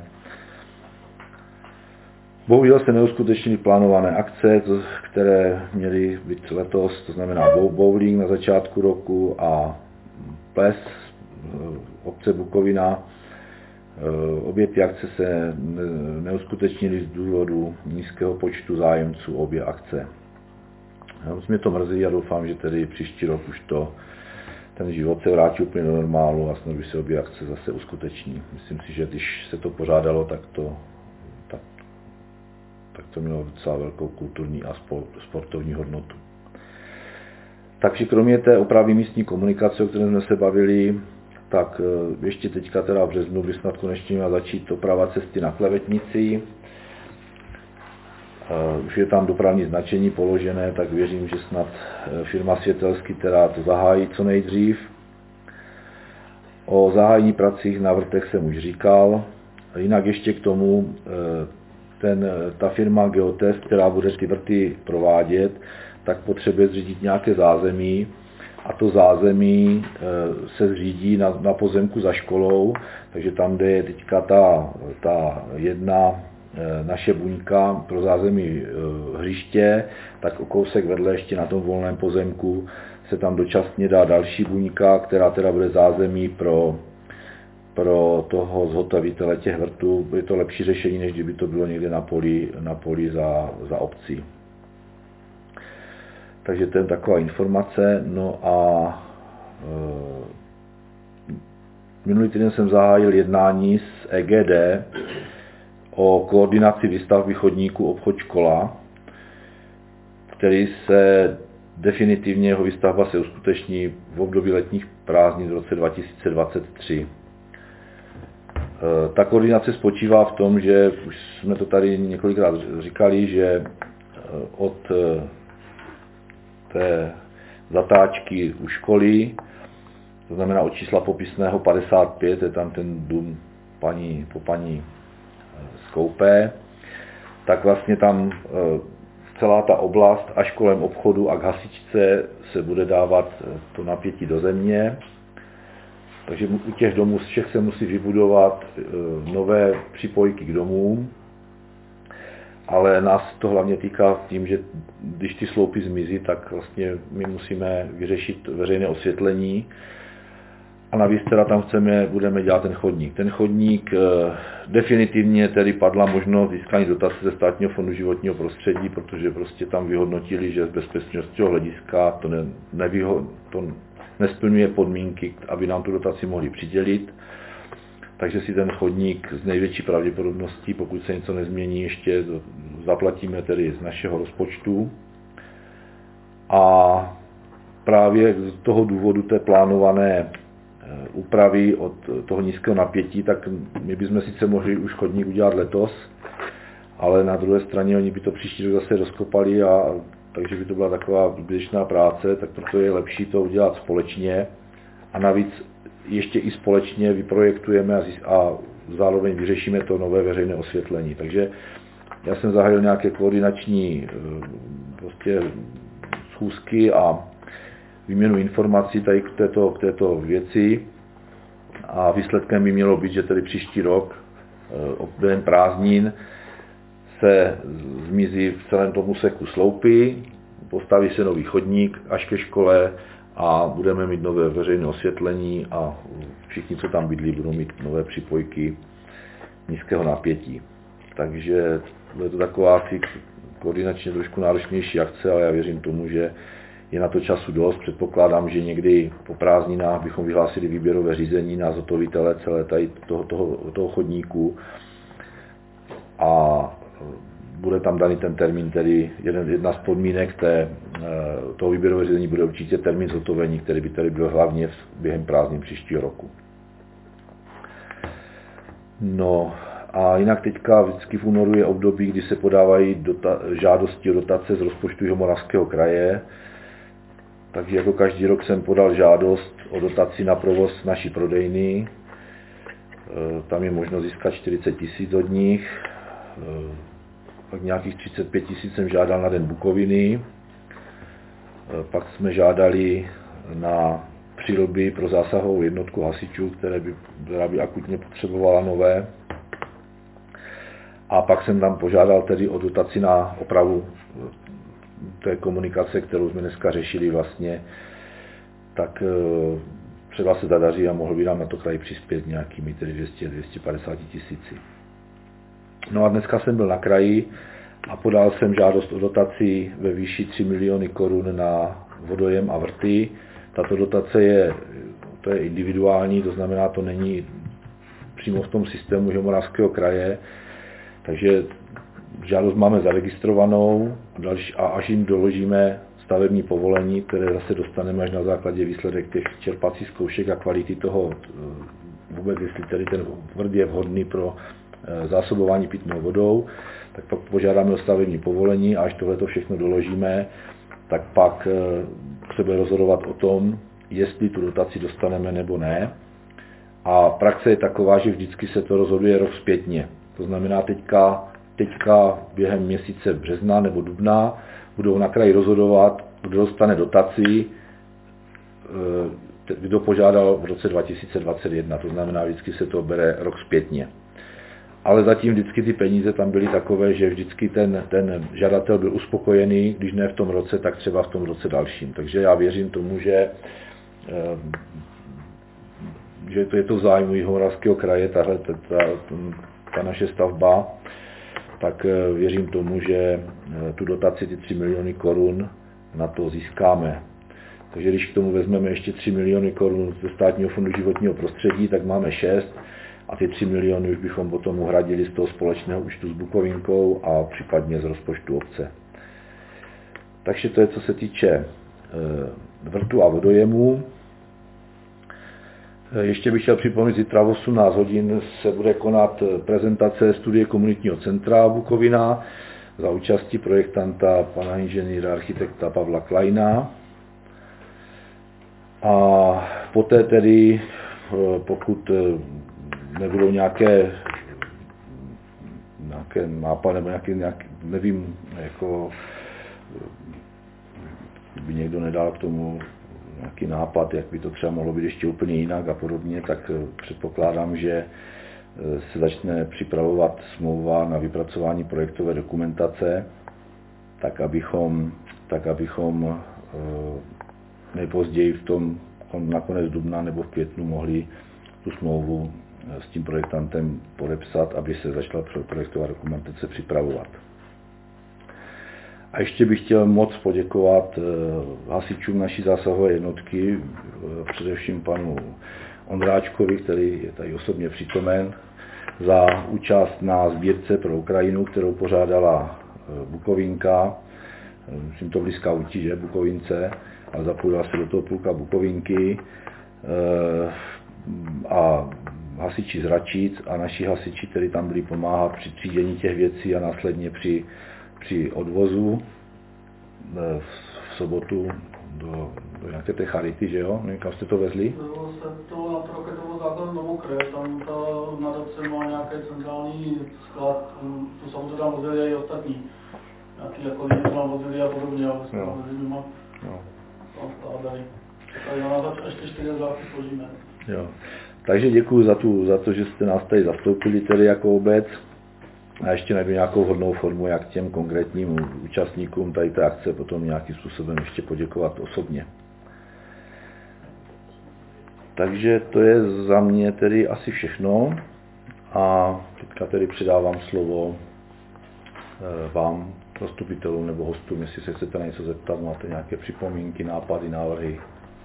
Speaker 1: Bohužel se neuskutečnily plánované akce, které měly být letos, to znamená bowling na začátku roku a ples obce Bukovina. Obě ty akce se neuskutečnily z důvodu nízkého počtu zájemců obě akce. Mě to mrzí a doufám, že tedy příští rok už to, ten život se vrátí úplně do normálu a snad by se obě akce zase uskuteční. Myslím si, že když se to pořádalo, tak to, tak, tak to mělo docela velkou kulturní a sportovní hodnotu. Takže kromě té opravy místní komunikace, o které jsme se bavili, tak ještě teďka teda v březnu by snad konečně měla začít oprava cesty na Klevetnici. Už je tam dopravní značení položené, tak věřím, že snad firma Světelsky teda to zahájí co nejdřív. O zahájení pracích na vrtech jsem už říkal. Jinak ještě k tomu ten, ta firma Geotest, která bude ty vrty provádět, tak potřebuje zřídit nějaké zázemí a to zázemí se zřídí na, na pozemku za školou, takže tam, kde je teďka ta, ta jedna naše buňka pro zázemí hřiště, tak o kousek vedle ještě na tom volném pozemku se tam dočasně dá další buňka, která teda bude zázemí pro, pro toho zhotovitele těch vrtů. Je to lepší řešení, než kdyby to bylo někde na poli, na poli za, za obcí. Takže to je taková informace. No a e, minulý týden jsem zahájil jednání s E G D o koordinaci výstavby chodníku obchod škola, který se definitivně, jeho výstavba se uskuteční v období letních prázdnin v roce dva tisíce dvacet tři. Ta koordinace spočívá v tom, že už jsme to tady několikrát říkali, že od té zatáčky u školy, to znamená od čísla popisného padesát pět, je tam ten dům paní, po paní Skoupé, tak vlastně tam celá ta oblast až kolem obchodu a k hasičce se bude dávat to napětí do země. Takže u těch domů všech se musí vybudovat nové připojky k domům, ale nás to hlavně týká tím, že když ty sloupy zmizí, tak vlastně my musíme vyřešit veřejné osvětlení. A navíc teda tam chceme, budeme dělat ten chodník. Ten chodník definitivně tedy padla možnost získání dotace ze Státního fondu životního prostředí, protože prostě tam vyhodnotili, že z bezpečnostního hlediska to, ne, nevyho, to nesplňuje podmínky, aby nám tu dotaci mohli přidělit. Takže si ten chodník z největší pravděpodobností, pokud se něco nezmění, ještě zaplatíme tedy z našeho rozpočtu. A právě z toho důvodu té plánované úpravy od toho nízkého napětí, tak my bychom sice mohli už chodník udělat letos, ale na druhé straně oni by to příští rok zase rozkopali, a takže by to byla taková zbytečná práce, tak proto je lepší to udělat společně a navíc ještě i společně vyprojektujeme a, a zároveň vyřešíme to nové veřejné osvětlení. Takže já jsem zahájil nějaké koordinační prostě schůzky a výměnu informací tady k této, k této věci a výsledkem by mělo být, že tedy příští rok během prázdnin se zmizí v celém tom úseku sloupy, postaví se nový chodník až ke škole a budeme mít nové veřejné osvětlení a všichni, co tam bydlí, budou mít nové připojky nízkého napětí. Takže je to taková asi koordinačně trošku náročnější akce, ale já věřím tomu, že je na to času dost. Předpokládám, že někdy po prázdninách bychom vyhlásili výběrové řízení na zhotovitele celé tady toho, toho, toho chodníku a bude tam daný ten termín, tedy jeden, jedna z podmínek té, toho výběrového řízení bude určitě termín zhotovení, který by tady byl hlavně během prázdnin příštího roku. No a jinak teďka vždycky v únoru je období, kdy se podávají dota- žádosti o dotace z rozpočtu Jihomoravského kraje. Takže jako každý rok jsem podal žádost o dotaci na provoz naší prodejny. Tam je možno získat čtyřicet tisíc od nich. Pak nějakých třicet pět tisíc jsem žádal na Den Bukoviny. Pak jsme žádali na přílby pro zásahovou jednotku hasičů, které by, která by akutně potřebovala nové. A pak jsem tam požádal tedy o dotaci na opravu té komunikace, kterou jsme dneska řešili vlastně, tak třeba se zadaří a mohl by nám na to kraj přispět nějakými tedy dvě stě až dvě stě padesát tisíci. No a dneska jsem byl na kraji a podal jsem žádost o dotaci ve výši tři miliony korun na vodojem a vrty. Tato dotace je, to je individuální, to znamená, to není přímo v tom systému Jihomoravského kraje, takže žádost máme zaregistrovanou a až jim doložíme stavební povolení, které zase dostaneme až na základě výsledek těch čerpacích zkoušek a kvality toho vůbec, jestli tedy ten vrt je vhodný pro zásobování pitnou vodou, tak pak požádáme o stavební povolení a až tohleto všechno doložíme, tak pak se bude rozhodovat o tom, jestli tu dotaci dostaneme nebo ne. A praxe je taková, že vždycky se to rozhoduje rok zpětně. To znamená teďka, teďka během měsíce března nebo dubna budou na kraji rozhodovat, kdo dostane dotaci, kdo požádal v roce dva tisíce dvacet jedna. To znamená, vždycky se to bere rok zpětně. Ale zatím vždycky ty peníze tam byly takové, že vždycky ten, ten žadatel byl uspokojený, když ne v tom roce, tak třeba v tom roce dalším. Takže já věřím tomu, že, že to je to v zájmu Jihomoravského kraje, tahle, ta, ta, ta naše stavba, tak věřím tomu, že tu dotaci, ty tři miliony korun, na to získáme. Takže když k tomu vezmeme ještě tři miliony korun ze Státního fondu životního prostředí, tak máme šest. A ty tři miliony už bychom potom uhradili z toho společného účtu s Bukovinkou a případně z rozpočtu obce. Takže to je, co se týče vrtu a vodojemů. Ještě bych chtěl připomenout, zítra v osmnáct hodin se bude konat prezentace studie komunitního centra Bukovina za účasti projektanta pana inženýra architekta Pavla Kleina. A poté tedy, pokud nebudou nějaké, nějaké nápady, nebo nějaký, nějaký, nevím, jako by někdo nedal k tomu nějaký nápad, jak by to třeba mohlo být ještě úplně jinak a podobně, tak předpokládám, že se začne připravovat smlouva na vypracování projektové dokumentace, tak abychom, tak abychom nejpozději v tom nakonec dubna nebo v květnu mohli tu smlouvu s tím projektantem podepsat, aby se začala projektová dokumentace připravovat. A ještě bych chtěl moc poděkovat hasičům naší zásahové jednotky, především panu Ondráčkovi, který je tady osobně přítomen, za účast na sbírce pro Ukrajinu, kterou pořádala Bukovinka, myslím to blízká úti, že, Bukovince, ale zapojila se do toho půlka Bukovinky a hasiči z Račic a naši hasiči, kteří tam byli pomáhat při třídění těch věcí a následně při, při odvozu v sobotu do, do nějaké té charity, že jo? Nevím, kam jste to vezli?
Speaker 8: Bylo se to na Proketovo zákon do Mokré, tam ta nadace má nějaký centrální sklad, to samozřejmě tam vozili i ostatní. Nějaký jako lidi tam vozili a podobně, ale jsme tam vozili doma. Tam skládali. Takže na nás ještě čtyři zvláky složíme.
Speaker 1: Jo. Takže děkuji za, tu, za to, že jste nás tady zastoupili tedy jako obec. A ještě najdu nějakou hodnou formu, jak těm konkrétním účastníkům tady té akce potom nějakým způsobem ještě poděkovat osobně. Takže to je za mě tedy asi všechno. A teďka tedy předávám slovo vám, zastupitelům nebo hostům, jestli se chcete na něco zeptat, máte nějaké připomínky, nápady, návrhy.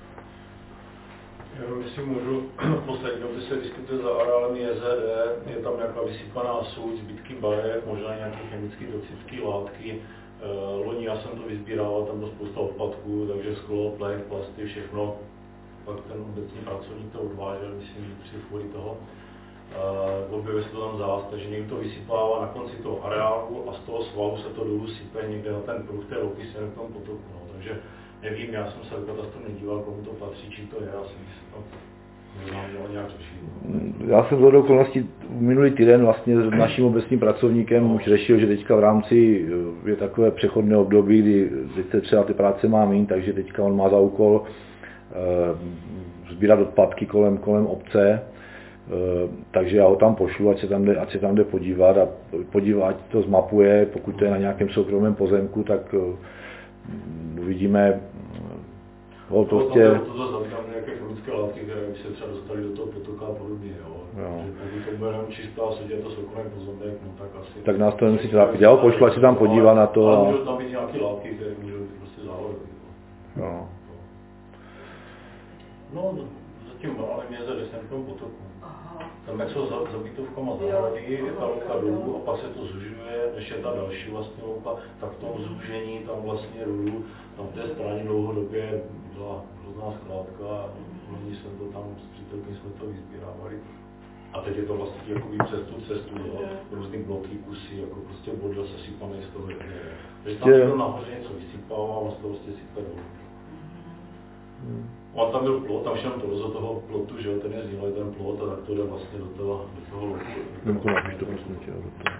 Speaker 9: Já myslím, můžu, v poslední době se diskutuje za areálem J Z D, je tam nějaká vysypaná sůl, zbytky barev, možná nějaké chemické toxické látky. Loni já jsem to vyzbíral, tam bylo spousta odpadků, takže sklo, plech, plasty, všechno. Pak ten obecní pracovník to odvážel, myslím, že při fůry toho. Uh, objevuje se to tam zás, takže někdo to vysypává na konci toho areálu a z toho svalu se to dolů sype někde na ten pruh té louky směrem k tomu potoku. No. Takže nevím, já jsem se do katastru nedíval, komu to patří, čím to je, já jsem si to možná měl nějak řešit.
Speaker 1: Já jsem z okolností minulý týden vlastně s naším obecním pracovníkem no. už řešil, že teďka v rámci je takové přechodné období, kdy se třeba ty práce má méně, takže teďka on má za úkol uh, sbírat odpadky kolem, kolem obce. Takže já ho tam pošlu, ať se tam jde, ať se tam jde podívat a podívat, ať to zmapuje, pokud to je na nějakém soukromém pozemku, tak uvidíme.
Speaker 9: No, prostě... To, to, to zabývám nějaké chemické látky, které by se třeba dostaly do toho potoka a podobně, jo. jo. Pokud to bude jenom čistá, sedě to soukromý pozemek, no tak asi...
Speaker 1: Tak nás to nemusí trápit, já ho pošlu, ať se tam podívá na to.
Speaker 9: Ale můžou tam být nějaké látky, které můžou být prostě závodit.
Speaker 1: No.
Speaker 9: No, zatím ale mě zde jsem v tom potoku. Tam jak jsou za, za bytovkama zahradí, je ta louka dolů a pak se to zužuje, než je ta další vlastně louka, tak v tom zúžení tam vlastně dolů, tam v té straně dlouhodobě byla hrozná skládka, loni jsme to tam s přítelkyní jsme to vyzbírávali. A teď je to vlastně jakoby přes tu cestu, jo, různý bloky, kusy, jako prostě bodl sesypaný z toho. Takže tam někdo nahoře něco vysypal a on z toho prostě sype dolů. Hmm. On tam byl plot, tam všem to do toho plotu, že jo, ten je zdělej ten plot a tak to jde vlastně do toho, do toho loku.
Speaker 1: Jdem to napíš to prostě do toho.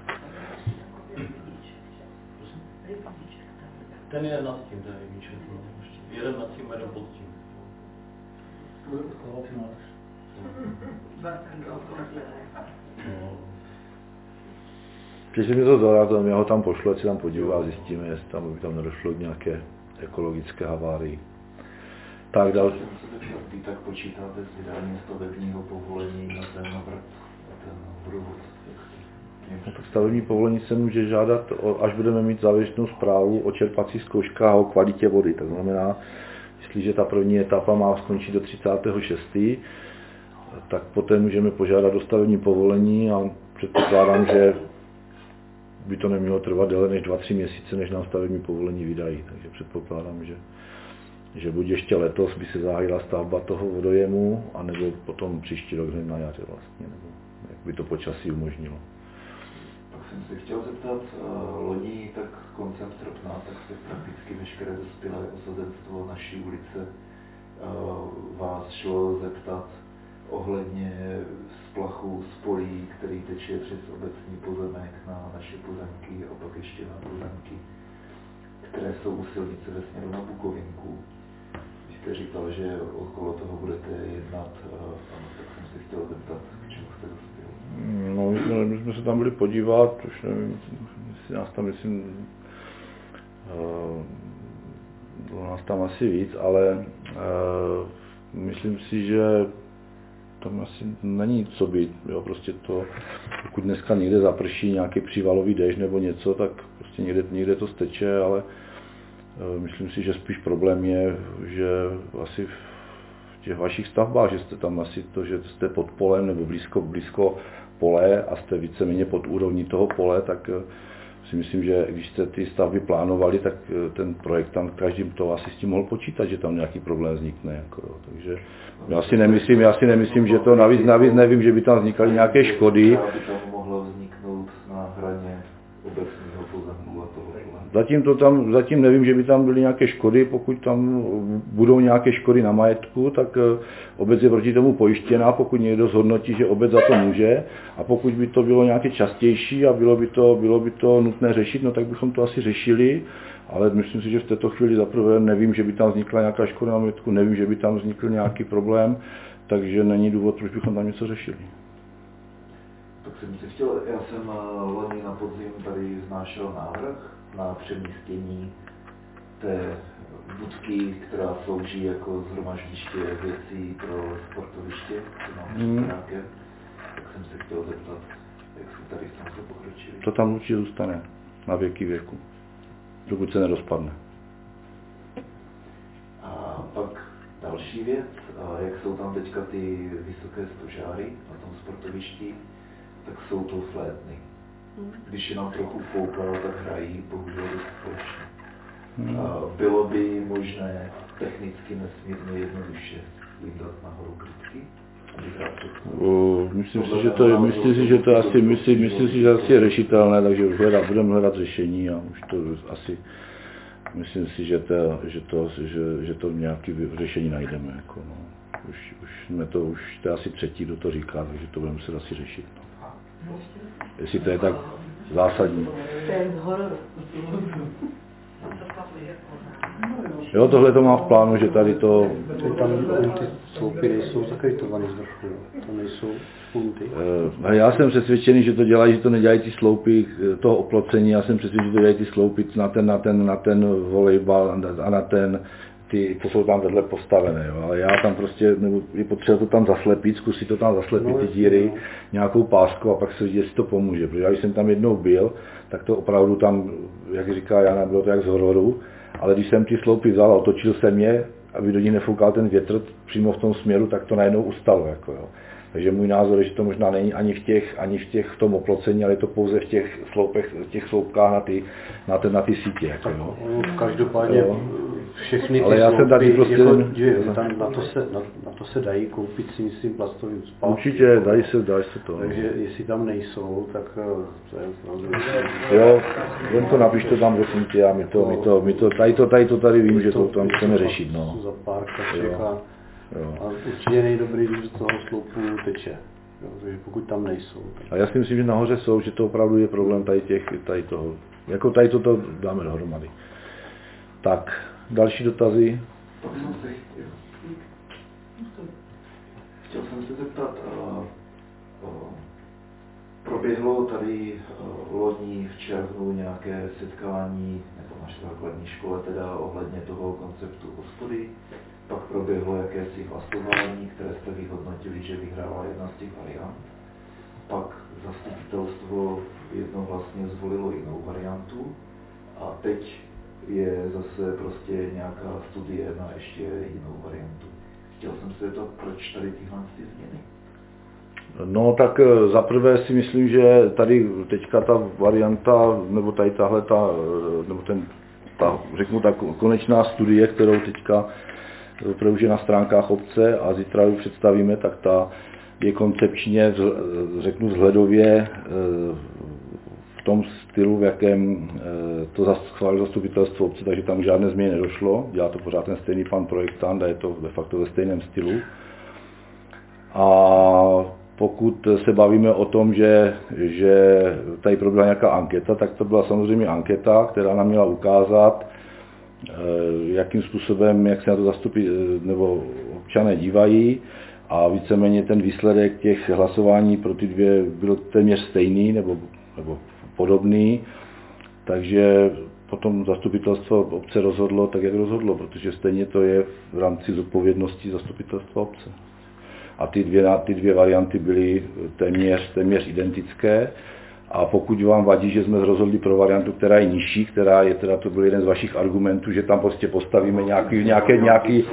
Speaker 9: Ten je nad tím, ten rybníček, no, jeden nad tím, jeden pod tím.
Speaker 8: To je odkládací nádrž.
Speaker 9: No.
Speaker 1: Když mi to zarazím, já ho tam pošlu, ať se tam podívá a zjistíme, jestli tam by tam nedošlo k nějaké ekologické havárii. Tak další.
Speaker 2: Vy tak počítáte s vydáním stavebního povolení na ten navrat, na ten vodovod?
Speaker 1: No, tak stavební povolení se může žádat, až budeme mít závěrečnou zprávu o čerpací zkouškách a o kvalitě vody. To znamená, jestliže ta první etapa má skončit do třicátého šestého tak poté můžeme požádat o stavební povolení a předpokládám, že by to nemělo trvat déle než dva tři měsíce, než nám stavební povolení vydají. Takže předpokládám, že že buď ještě letos by se zahájila stavba toho vodojemu, anebo potom příští rok hned na jaře vlastně, nebo jak by to počasí umožnilo.
Speaker 2: Pak jsem se chtěl zeptat, uh, loni tak koncem srpna, tak se prakticky veškeré dospělé osazenstvo naší ulice uh, vás šlo zeptat ohledně splachu z polí, který teče přes obecní pozemek na naše pozemky a pak ještě na pozemky, které jsou u silnice ve směru na Bukovinku. Vy jste říkal, že okolo toho budete jednat, tak jsem se chtěl zeptat, k čemu jste dospěl.
Speaker 1: No, my jsme, my jsme se tam byli podívat, už nevím, jestli nás tam, myslím, bylo nás tam asi víc, ale uh, myslím si, že tam asi není co být, jo, prostě to, pokud dneska někde zaprší nějaký přívalový déšť nebo něco, tak prostě někde, někde to steče, ale myslím si, že spíš problém je, že asi v těch vašich stavbách, že jste tam asi to, že jste pod polem nebo blízko, blízko pole a jste víceméně pod úrovní toho pole, tak si myslím, že když jste ty stavby plánovali, tak ten projektant každým to asi s tím mohl počítat, že tam nějaký problém vznikne. Jako, takže já si nemyslím, já si nemyslím, že to navíc, navíc nevím, že by tam vznikaly nějaké škody.
Speaker 2: By tam mohlo vzniknout na hraně obecního pozemku a toho.
Speaker 1: Zatím, to tam, zatím nevím, že by tam byly nějaké škody, pokud tam budou nějaké škody na majetku, tak obec je proti tomu pojištěná, pokud někdo zhodnotí, že obec za to může, a pokud by to bylo nějaké častější a bylo by to, bylo by to nutné řešit, no tak bychom to asi řešili, ale myslím si, že v této chvíli zaprvé nevím, že by tam vznikla nějaká škoda na majetku, nevím, že by tam vznikl nějaký problém, takže není důvod, proč bychom tam něco řešili.
Speaker 2: Tak jsem se chtěl, já jsem loni na podzim tady vznášel návrh na přemístění té budky, která slouží jako shromaždiště věcí pro sportoviště, co mám hmm. nějaké, tak jsem se chtěl zeptat, jak se tady v tomto pokročili.
Speaker 1: To tam určitě zůstane na věky věku. dokud se nerozpadne.
Speaker 2: A pak další věc, jak jsou tam teďka ty vysoké stožáry na tom sportovišti, tak jsou to flétny. Když je nám trochu fouká, tak hrají bohužel dost společně. Hmm. Bylo by možné technicky nesmírně jednoduše jim dát nahoru krytky?
Speaker 1: Uh, myslím si, že to je, myslím si, že to asi, myslím, myslím si, že asi je řešitelné, takže už hledat, budeme hledat řešení a už to asi, myslím si, že to, že to, že, že to nějaké řešení najdeme. Jako no. Už, už jsme to, už to je asi třetí, kdo to říká, takže to budeme muset asi řešit. No. Jestli to je tak zásadní.
Speaker 4: To je z hororu.
Speaker 1: Jo, tohle to má v plánu, že tady to...
Speaker 7: Tam ty sloupy nejsou zakrytovaný z vrchu, to nejsou punty.
Speaker 1: Já jsem přesvědčený, že to dělají, že to nedělají ty sloupy toho oplocení, já jsem přesvědčený, že to dělají ty sloupy na ten, na ten, na ten volejbal a na ten, ty, to jsou tam vedle postavené, jo. Ale já tam prostě, nebo je potřeba to tam zaslepit, zkusit to tam zaslepit, ty díry, nějakou páskou a pak se vidět, jestli to pomůže. Protože já, když jsem tam jednou byl, tak to opravdu tam, jak říká Jana, bylo to jak z hororu. Ale když jsem ty sloupy vzal a otočil jsem je, aby do nich nefoukal ten větr přímo v tom směru, tak to najednou ustalo. Jako jo. Takže můj názor je, že to možná není ani v těch, ani v těch v tom oplocení, ale je to pouze v těch sloupech, v těch sloupkách na ty, na ten, na ty sítě. Jako, jo.
Speaker 7: Každopádně jo. Všechny ty
Speaker 1: ale já jsem tady prostě...
Speaker 7: Jako, tam na, to se, na, na to se dají koupit si myslím plastovým spátky.
Speaker 1: Určitě, dají se, dají se to.
Speaker 7: Takže no. Jestli tam nejsou, tak to je opravdu...
Speaker 1: Jo, jen to napiš to tam do sítě a my to, my to, my to, tady to, tady to tady vím, že to tam chceme řešit, no.
Speaker 7: Za pár kaček a, a určitě nejdobrý, když z toho sloupu teče. Jo, takže pokud tam nejsou. Tak...
Speaker 1: A já si myslím, že nahoře jsou, že to opravdu je problém tady těch, tady toho. Jako tady toto dáme dohromady. Tak, další dotazy?
Speaker 2: Chtěl jsem se zeptat, uh, uh, proběhlo tady uh, loni v červnu nějaké setkání, nebo naší základní škole teda ohledně toho konceptu hospody, pak proběhlo jakési hlasování, které jste vyhodnotili, že vyhrála jedna z těch variant, pak zastupitelstvo jednohlasně zvolilo jinou variantu a teď je zase prostě nějaká studie na ještě jinou variantu. Chtěl jsem se zeptat, proč tady tyhle ty změny?
Speaker 1: No tak zaprvé si myslím, že tady teďka ta varianta, nebo tady tahle ta, nebo ten, ta, řeknu ta konečná studie, kterou teďka už je na stránkách obce a zítra ji představíme, tak ta je koncepčně, řeknu vzhledově, v tom stylu, v jakém to schválilo zastupitelstvo obce, takže tam žádné změny nedošlo. Dělá to pořád ten stejný pan projektant a je to de facto ve stejném stylu. A pokud se bavíme o tom, že, že tady proběhla nějaká anketa, tak to byla samozřejmě anketa, která nám měla ukázat, jakým způsobem, jak se na to zastupí, nebo občané dívají. A víceméně ten výsledek těch hlasování pro ty dvě byl téměř stejný, nebo, nebo podobný, takže potom zastupitelstvo obce rozhodlo tak, jak rozhodlo, protože stejně to je v rámci zodpovědnosti zastupitelstva obce. A ty dvě, ty dvě varianty byly téměř, téměř identické a pokud vám vadí, že jsme rozhodli pro variantu, která je nižší, která je teda, to byl jeden z vašich argumentů, že tam prostě postavíme nějaký, nějaké, nějaký...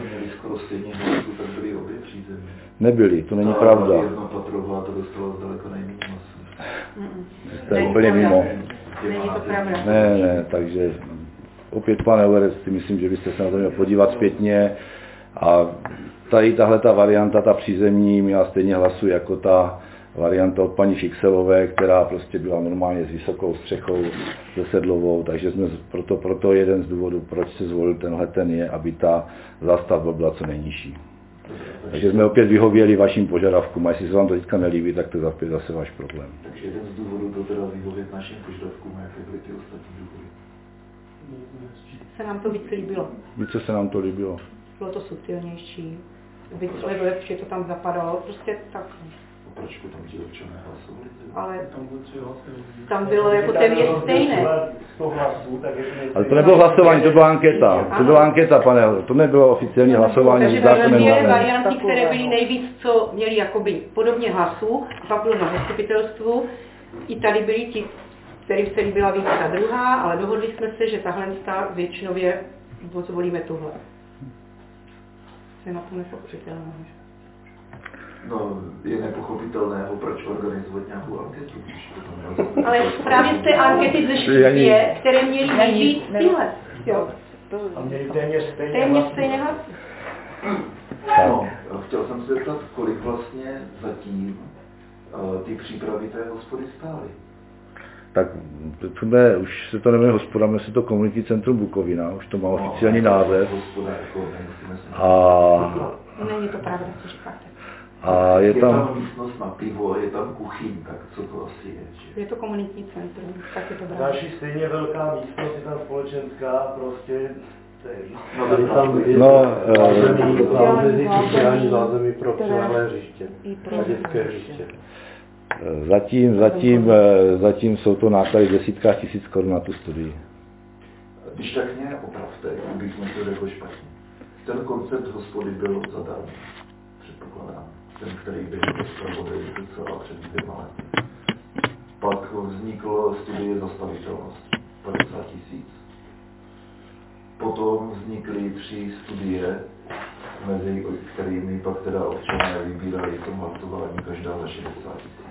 Speaker 1: Nebyly, to není pravda.
Speaker 2: Jedna patrová to dostala zdaleko nejméně hlasů.
Speaker 1: To je úplně mimo.
Speaker 6: Není to pravda.
Speaker 1: Ne, ne, takže opět pane Overec, si myslím, že byste se na to měl podívat zpětně a tady tahle ta varianta, ta přízemní, měla stejně hlasu jako ta varianta od paní Fixelové, která prostě byla normálně s vysokou střechou, se sedlovou, takže jsme proto, proto jeden z důvodů, proč se zvolil tenhle ten je, aby ta zástavba byla co nejnižší. Takže jsme opět vyhověli vašim požadavkům a jestli se vám to teďka nelíbí, tak to je opět zase váš problém.
Speaker 2: Takže jeden z důvodů to teda vyhovět našim požadavkům, a jaké byly ty ostatní důvody?
Speaker 6: Se nám to víc líbilo.
Speaker 1: Více se nám to líbilo.
Speaker 6: Bylo to subtilnější. Víc lepší to tam zapadalo, prostě tak.
Speaker 2: A proč potom ti občané hlasovali?
Speaker 6: Ale tam bylo jako téměř stejné.
Speaker 1: Ale to nebylo hlasování, to byla anketa. To byla anketa, pane, to nebylo oficiální hlasování.
Speaker 6: Takže byly dvě varianty, které byly nejvíc, co měly jakoby podobně hlasů, a pak bylo na zastupitelstvu. I tady byli ti který se líbila víc ta druhá, ale dohodli jsme se, že tahle většinově zvolíme tuhle. Je na to nepochopitelné.
Speaker 2: No, je nepochopitelného, proč organizovat nějakou anketu.
Speaker 6: Ale právě z té ankety zešly dvě, které měly víc tyhle. Jo.
Speaker 3: A měli téměř stejně
Speaker 6: Téměř stejně hlasy.
Speaker 2: No, chtěl jsem se zeptat, kolik vlastně zatím uh, ty přípravy té hospody stály?
Speaker 1: Tak jsme, už se to jmenuje hospoda, jmenuje se to Komunitní centrum Bukovina, už to má oficiální
Speaker 2: no,
Speaker 1: název.
Speaker 2: Hospoda, jako nemusíme se...
Speaker 1: A...
Speaker 6: Není to pravda, co říkáte.
Speaker 1: A je,
Speaker 2: je tam...
Speaker 1: tam
Speaker 2: místnost na pivo, je tam kuchyň, tak co to asi je? Že?
Speaker 6: Je to komunitní centrum, tak je to pravda.
Speaker 3: Další stejně velká místnost, je tam společenská, prostě...
Speaker 7: No, tady tam je
Speaker 1: no,
Speaker 7: zázemí, sociální zázemí pro přilehlé hřiště a dětské hřiště.
Speaker 1: Zatím, zatím, zatím jsou to náklady v desítkách tisíc korun na tu studii.
Speaker 2: Když tak mě opravte, kdybych to řekl špatně. Ten koncept hospody byl zadarmo, předpokládám. Ten, který byl rozpravodej docela před dvěma lety. Pak vzniklo studie zastavitelnosti, padesát tisíc. Potom vznikly tři studie, mezi kterými pak teda občané vybírali to hlasování každá za šedesát tisíc.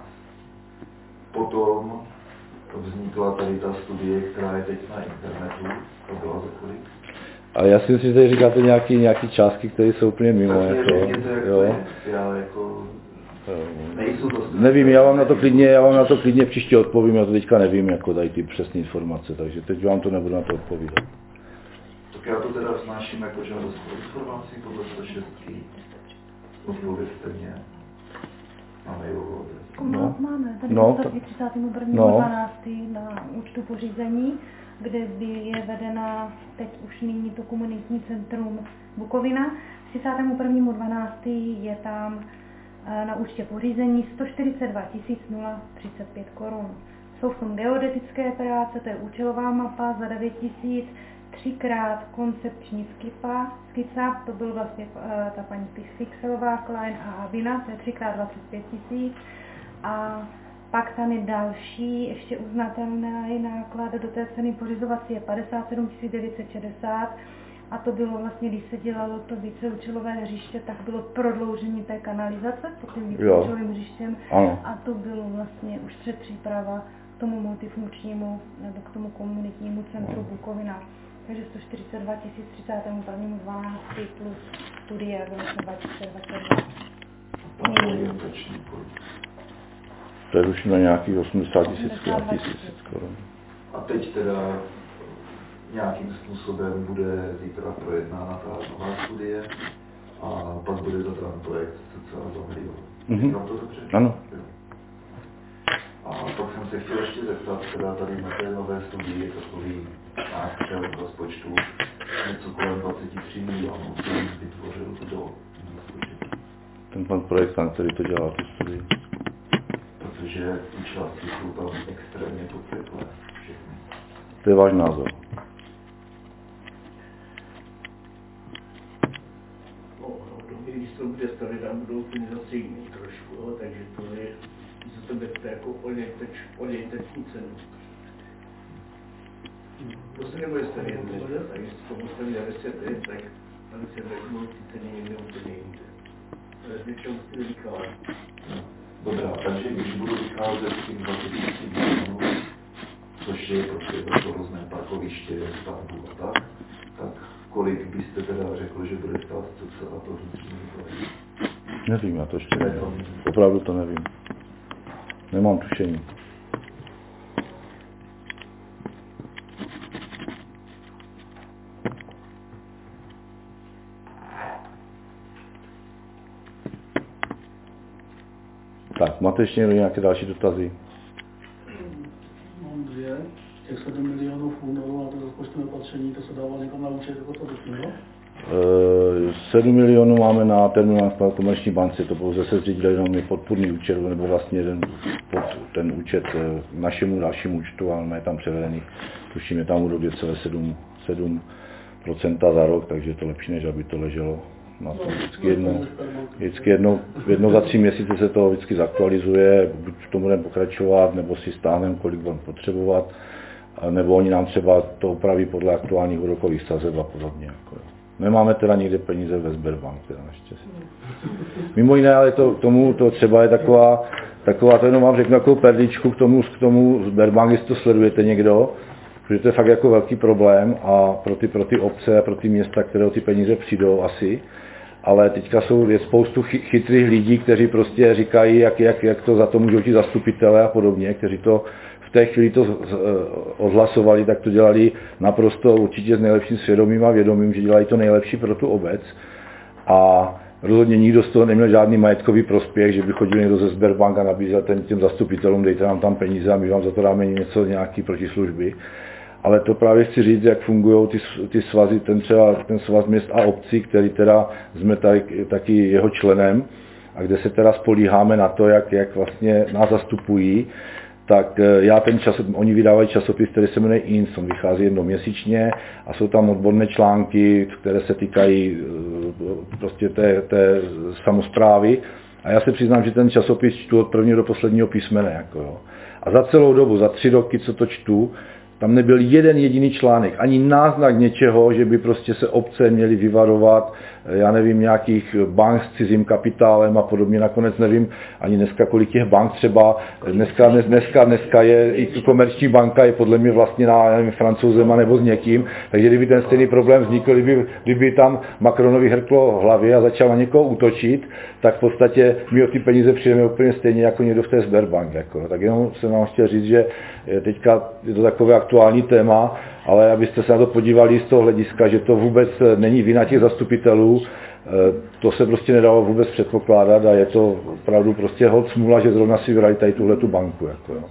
Speaker 2: Potom vznikla tady ta studie, která je teď na internetu, to byla za kolik?
Speaker 1: Ale já si myslím, že tady říkáte nějaký, nějaký částky, které jsou úplně mimo.
Speaker 2: Tak
Speaker 1: jako,
Speaker 2: řekněte, jak
Speaker 1: jo.
Speaker 2: to je. Já jako... Nejsou to
Speaker 1: nevím, já vám na to klidně, já vám na to klidně příště odpovím, já to teďka nevím, jako dají ty přesné informace, takže teď vám to nebudu na to odpovídat.
Speaker 2: Tak já to teda vznáším jako žádost o informací podle sto šest. Odpovězte mě na mailovou adresu.
Speaker 5: No, máme. Tady
Speaker 1: no,
Speaker 5: je třicátého prvního dvanáctého na účtu pořízení, kde je vedena teď už nyní to komunitní centrum Bukovina. třicátého prvního dvanáctého je tam na účtě pořízení sto čtyřicet dva tisíc třicet pět korun. Jsou v tom geodetické práce, to je účelová mapa za devět tisíc, třikrát koncepční skipa, skica, to byl vlastně uh, ta paní Pixelová, Klein a Habina, to je třikrát dvacet pět tisíc. A pak tam je další, ještě uznatelný náklad do té ceny pořizovací je padesát sedm tisíc devět set šedesát. A to bylo vlastně, když se dělalo to víceúčelové hřiště, tak bylo prodloužení té kanalizace pod tím víceúčelovým hřištěm.
Speaker 1: Ano.
Speaker 5: A to bylo vlastně už předpříprava k tomu multifunkčnímu nebo k tomu komunitnímu centru Bukovina. Takže sto čtyřicet dva tisíc třicátého prvního dvanáctého plus studie vlastně dva tisíce dvacet dva.
Speaker 1: To je už na nějakých osmdesát tisíc korun.
Speaker 2: A teď teda nějakým způsobem bude zítra projednána ta nová studie a pak bude zadán projekt cca za milion.
Speaker 1: Mm-hmm.
Speaker 2: Říkám to dobře?
Speaker 1: Ano.
Speaker 2: Jo. A pak jsem se chtěl ještě zeptat, teda tady na té nové studii je takový nástřel v rozpočtu něco kolem dvacet tři milionů, který vytvořil kdo?
Speaker 1: Ten pan projektant, který to dělá, tu studii.
Speaker 2: Protože ty částky jsou tam extrémně podseklé všechny.
Speaker 1: To je váš názor.
Speaker 10: Když to bude stavit, tam budou ty zase jiný trošku, jo, takže to je za to bude jako orientační cenu. To se nebude stavět dnes, a když to postaví za deset let, tak tam se budou ty ceny někde úplně jinde. Ale zvětšinou musíme vycházet.
Speaker 2: Dobrá, takže když budu vycházet z těch dvacet tři milionů, což je prostě to různé parkoviště, stavbu a tak, tak kolik byste teda řekl, že bude stát cca to vnitřní vytvoření?
Speaker 1: Nevím, já to ještě nevím. Opravdu to nevím. Nemám tušení. Tak, máte ještě nějaké další dotazy?
Speaker 8: Mám dvě. Těch sedm milionů v únoru na to rozpočtové opatření, to se dává někam na účet, jako to došlo?
Speaker 1: sedm milionů máme na terminální v Komerční bance, to pouze se zřídil jenom podpůrný účet, nebo vlastně jeden pod ten účet našemu dalšímu účtu, ale máme tam převedených, tuším, je tam úrok dvě celá sedm procenta za rok, takže je to lepší, než aby to leželo Na to vždycky jednou, vždycky jednou, jednou za tři měsíce se to vždycky zaktualizuje, buď v tom budeme pokračovat, nebo si stáhneme, kolik budeme potřebovat, nebo oni nám třeba to upraví podle aktuálních úrokových sazeb a podobně. Jako, nemáme teda nikde peníze ve Sberbank, teda naštěstí. Mimo jiné, ale to, tomu to třeba je taková, taková to jenom vám řeknu takovou perličku k tomu, k tomu Sberbank, jestli to sledujete někdo, protože to je fakt jako velký problém a pro ty, pro ty obce a pro ty města, které ty peníze přijdou asi, ale teďka jsou, je spoustu chytrých lidí, kteří prostě říkají, jak, jak, jak to za to můžou ti zastupitelé a podobně, kteří to v té chvíli to odhlasovali, tak to dělali naprosto určitě s nejlepším svědomím a vědomím, že dělají to nejlepší pro tu obec a rozhodně nikdo z toho neměl žádný majetkový prospěch, že by chodil někdo ze Sberbank a nabízel ten, těm zastupitelům, dejte nám tam peníze a my vám za to dáme něco, nějaký protislužby. Ale to právě chci říct, jak fungují ty, ty svazy, ten třeba ten svaz měst a obcí, který teda jsme tady, taky jeho členem a kde se teda spolíháme na to, jak, jak vlastně nás zastupují, tak já ten čas, oni vydávají časopis, který se jmenuje I N S, on vychází jednou měsíčně a jsou tam odborné články, které se týkají prostě té, té samosprávy. A já se přiznám, že ten časopis čtu od prvního do posledního písmene. Jako jo. A za celou dobu, za tři roky, co to čtu, tam nebyl jeden jediný článek, ani náznak něčeho, že by prostě se obce měly vyvarovat, já nevím, nějakých bank s cizím kapitálem a podobně. Nakonec nevím ani dneska, kolik těch bank třeba, dneska, dneska, dneska je i komerční banka je podle mě vlastně na nevím, Francouzema nebo s někým, takže kdyby ten stejný problém vznikl, kdyby, kdyby tam Macronovi hrklo hlavě a začal na někoho útočit, tak v podstatě my o ty peníze přijdeme úplně stejně jako někdo v té Sberbank. Jako. Tak jenom jsem vám chtěl říct, že teďka je to takové aktuální téma, ale abyste se na to podívali z toho hlediska, že to vůbec není vina těch zastupitelů, to se prostě nedalo vůbec předpokládat a je to opravdu prostě hod smůla, že zrovna si vybrali tady tuhletu banku. Jako, jo.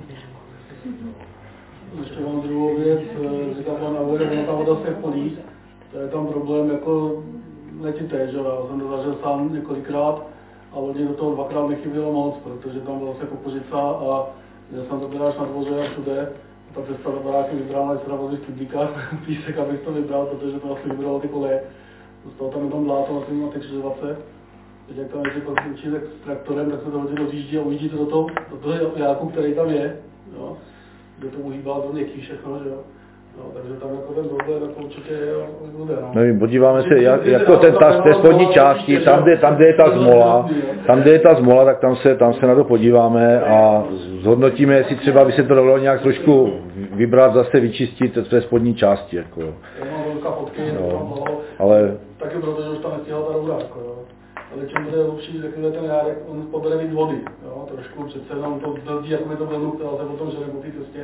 Speaker 8: Ještě mám druhou věc, říkám pan Auer, ta voda se polí, to je tam problém jako letité, že já jsem to zažil sám několikrát a loni do toho dvakrát nechybělo moc, protože tam byla se kukuřica a já jsem to byl až na dvoře a všude. Ta cesta do baráky vybrala, až se navozit kyblíka, písek, abych to vybral, protože to asi vybralo ty koleje. Dostalo tam jenom bláto na ty, na ty křižovatce. Teď jak tam jezdí učí s traktorem, tak se to hodně rozjíždí a ujíždí to do toho, do toho jáku, který tam je, jo, kde to uhýbá do něký všechno, že jo. No, takže tam jako ten problém jako určitě je bude, no.
Speaker 1: Nevím, podíváme se, jak, jako ten, ta, z té spodní části, tam kde, tam, kde je ta zmola, tam, kde je ta zmola, tak tam se, tam se na to podíváme a zhodnotíme, jestli třeba by se to dalo nějak trošku vybrat, zase vyčistit v té spodní části, jako jo.
Speaker 8: Já mám velká fotky,
Speaker 1: no, ale...
Speaker 8: taky protože už tam nestíhal ta roura, jako jo. Ale čím bude lepší, řekněme ten járek, on pobere víc vody, jo, trošku přece jenom to zdrží, jako by to vlnu, která se potom žene po té cestě.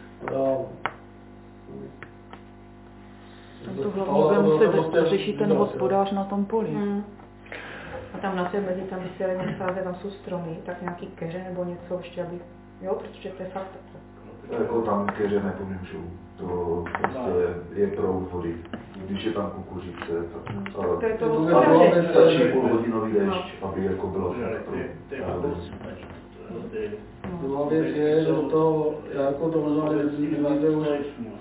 Speaker 11: To hlavně bude muset řešit ten hospodář na tom poli. Hmm.
Speaker 6: A tam na té mezi tam vysilené sáze, tam jsou stromy, tak nějaký keře nebo něco ještě, aby, jo, protože to je fakt tak.
Speaker 2: Jako tam keře nepomůžou, to prostě je proud vody. Když je tam kukuřice, tak
Speaker 6: to je to hospodáře.
Speaker 2: Stačí půlhodinový déšť, aby jako bylo
Speaker 8: druhá věc je, že to, já jako to možná nevíte už,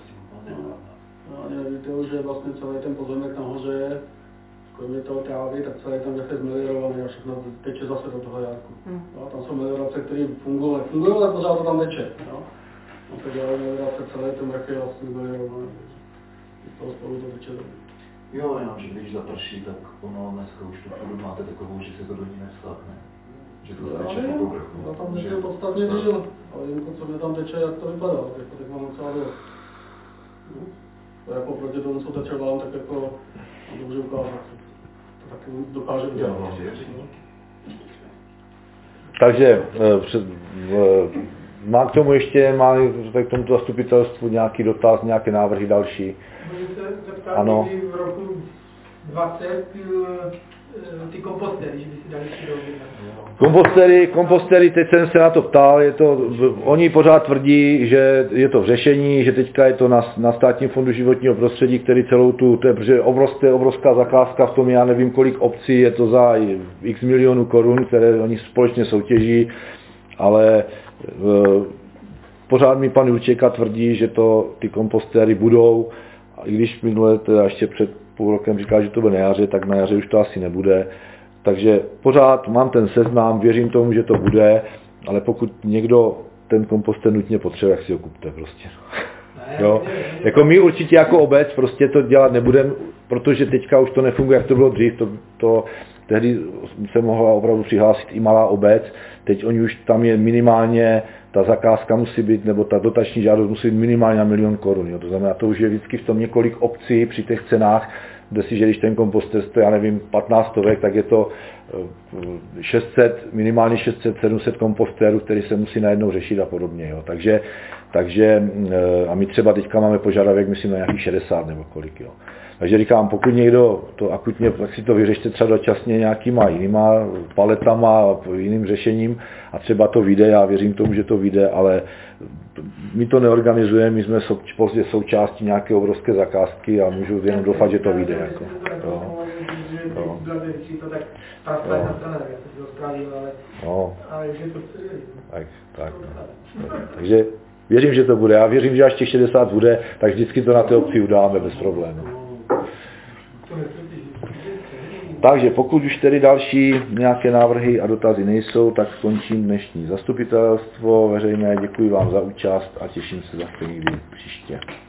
Speaker 8: nevíte už, že vlastně celý ten pozemek nahoře, kromě toho trávy, tak celý tam je zmelirovaný a všechno teče zase do toho járku. Hmm. Jo, tam jsou meliorace, které fungují, fungují, ale pořád to tam teče. Jo. No, tak dělají meliorace, celý ten vrch je vlastně zmelirovaný. Z toho spolu to teče.
Speaker 2: Jo, jenom, že když zaprší, tak ono dneska už tu půdu máte takovou, že se to do ní nevstáhne. Že to teče po povrchu.
Speaker 8: Já tam teče podstatně díl, ale jen co mě tam teče, jak to vypadá, jako tak mám docela dost. Jako proti tomu, co teče vám, tak jako to může ukázat. To taky dokáže udělat.
Speaker 1: Takže má k tomu ještě, má k tomuto zastupitelstvu nějaký dotaz, nějaké návrhy další?
Speaker 12: Můžu se zeptat,
Speaker 1: ano.
Speaker 12: kdy v roku dvacet ty kompostery, že by si dali přirovnat.
Speaker 1: Kompostery, kompostery, teď jsem se na to ptal, je to, oni pořád tvrdí, že je to v řešení, že teďka je to na, na Státním fondu životního prostředí, který celou tu, to je, protože obrovské, obrovská zakázka v tom, já nevím kolik obcí, je to za x milionů korun, které oni společně soutěží, ale v, pořád mi pan Jurčeka tvrdí, že to ty kompostery budou, a i když minule teda ještě před půl rokem říkal, že to bude na jaře, tak na jaře už to asi nebude. Takže pořád mám ten seznam, věřím tomu, že to bude, ale pokud někdo ten komposter nutně potřebuje, jak si ho kupte prostě. Jo. Jako my určitě jako obec prostě to dělat nebudeme, protože teďka už to nefunguje, jak to bylo dřív. To, to, tehdy se mohla opravdu přihlásit i malá obec, teď oni už tam je minimálně, ta zakázka musí být, nebo ta dotační žádost musí být minimálně na milion korun. Jo. To znamená, to už je vždycky v tom několik obcí při těch cenách, kde si, že když ten komposter stojí, já nevím, patnáct stovek, tak je to šest set, minimálně šest set, sedm set kompostérů, který se musí najednou řešit a podobně. Jo. Takže, takže, a my třeba teďka máme požadavek, myslím, na nějakých šedesát nebo kolik. Jo. Takže říkám, pokud někdo to akutně, tak si to vyřešte třeba dočasně nějakýma jinýma paletama, jiným řešením a třeba to vyjde, já věřím tomu, že to vyjde, ale my to neorganizujeme, my jsme sou, prostě součástí nějaké obrovské zakázky a můžu jenom doufat, že to vyjde. Jako. Jo. Jo. No. Tak, tak, no. Takže věřím, že to bude. Já věřím, že až těch šedesát bude, tak vždycky to na té obci udáme bez problémů. Takže pokud už tedy další nějaké návrhy a dotazy nejsou, tak skončím dnešní zastupitelstvo veřejné. Děkuji vám za účast a těším se zase někdy příště.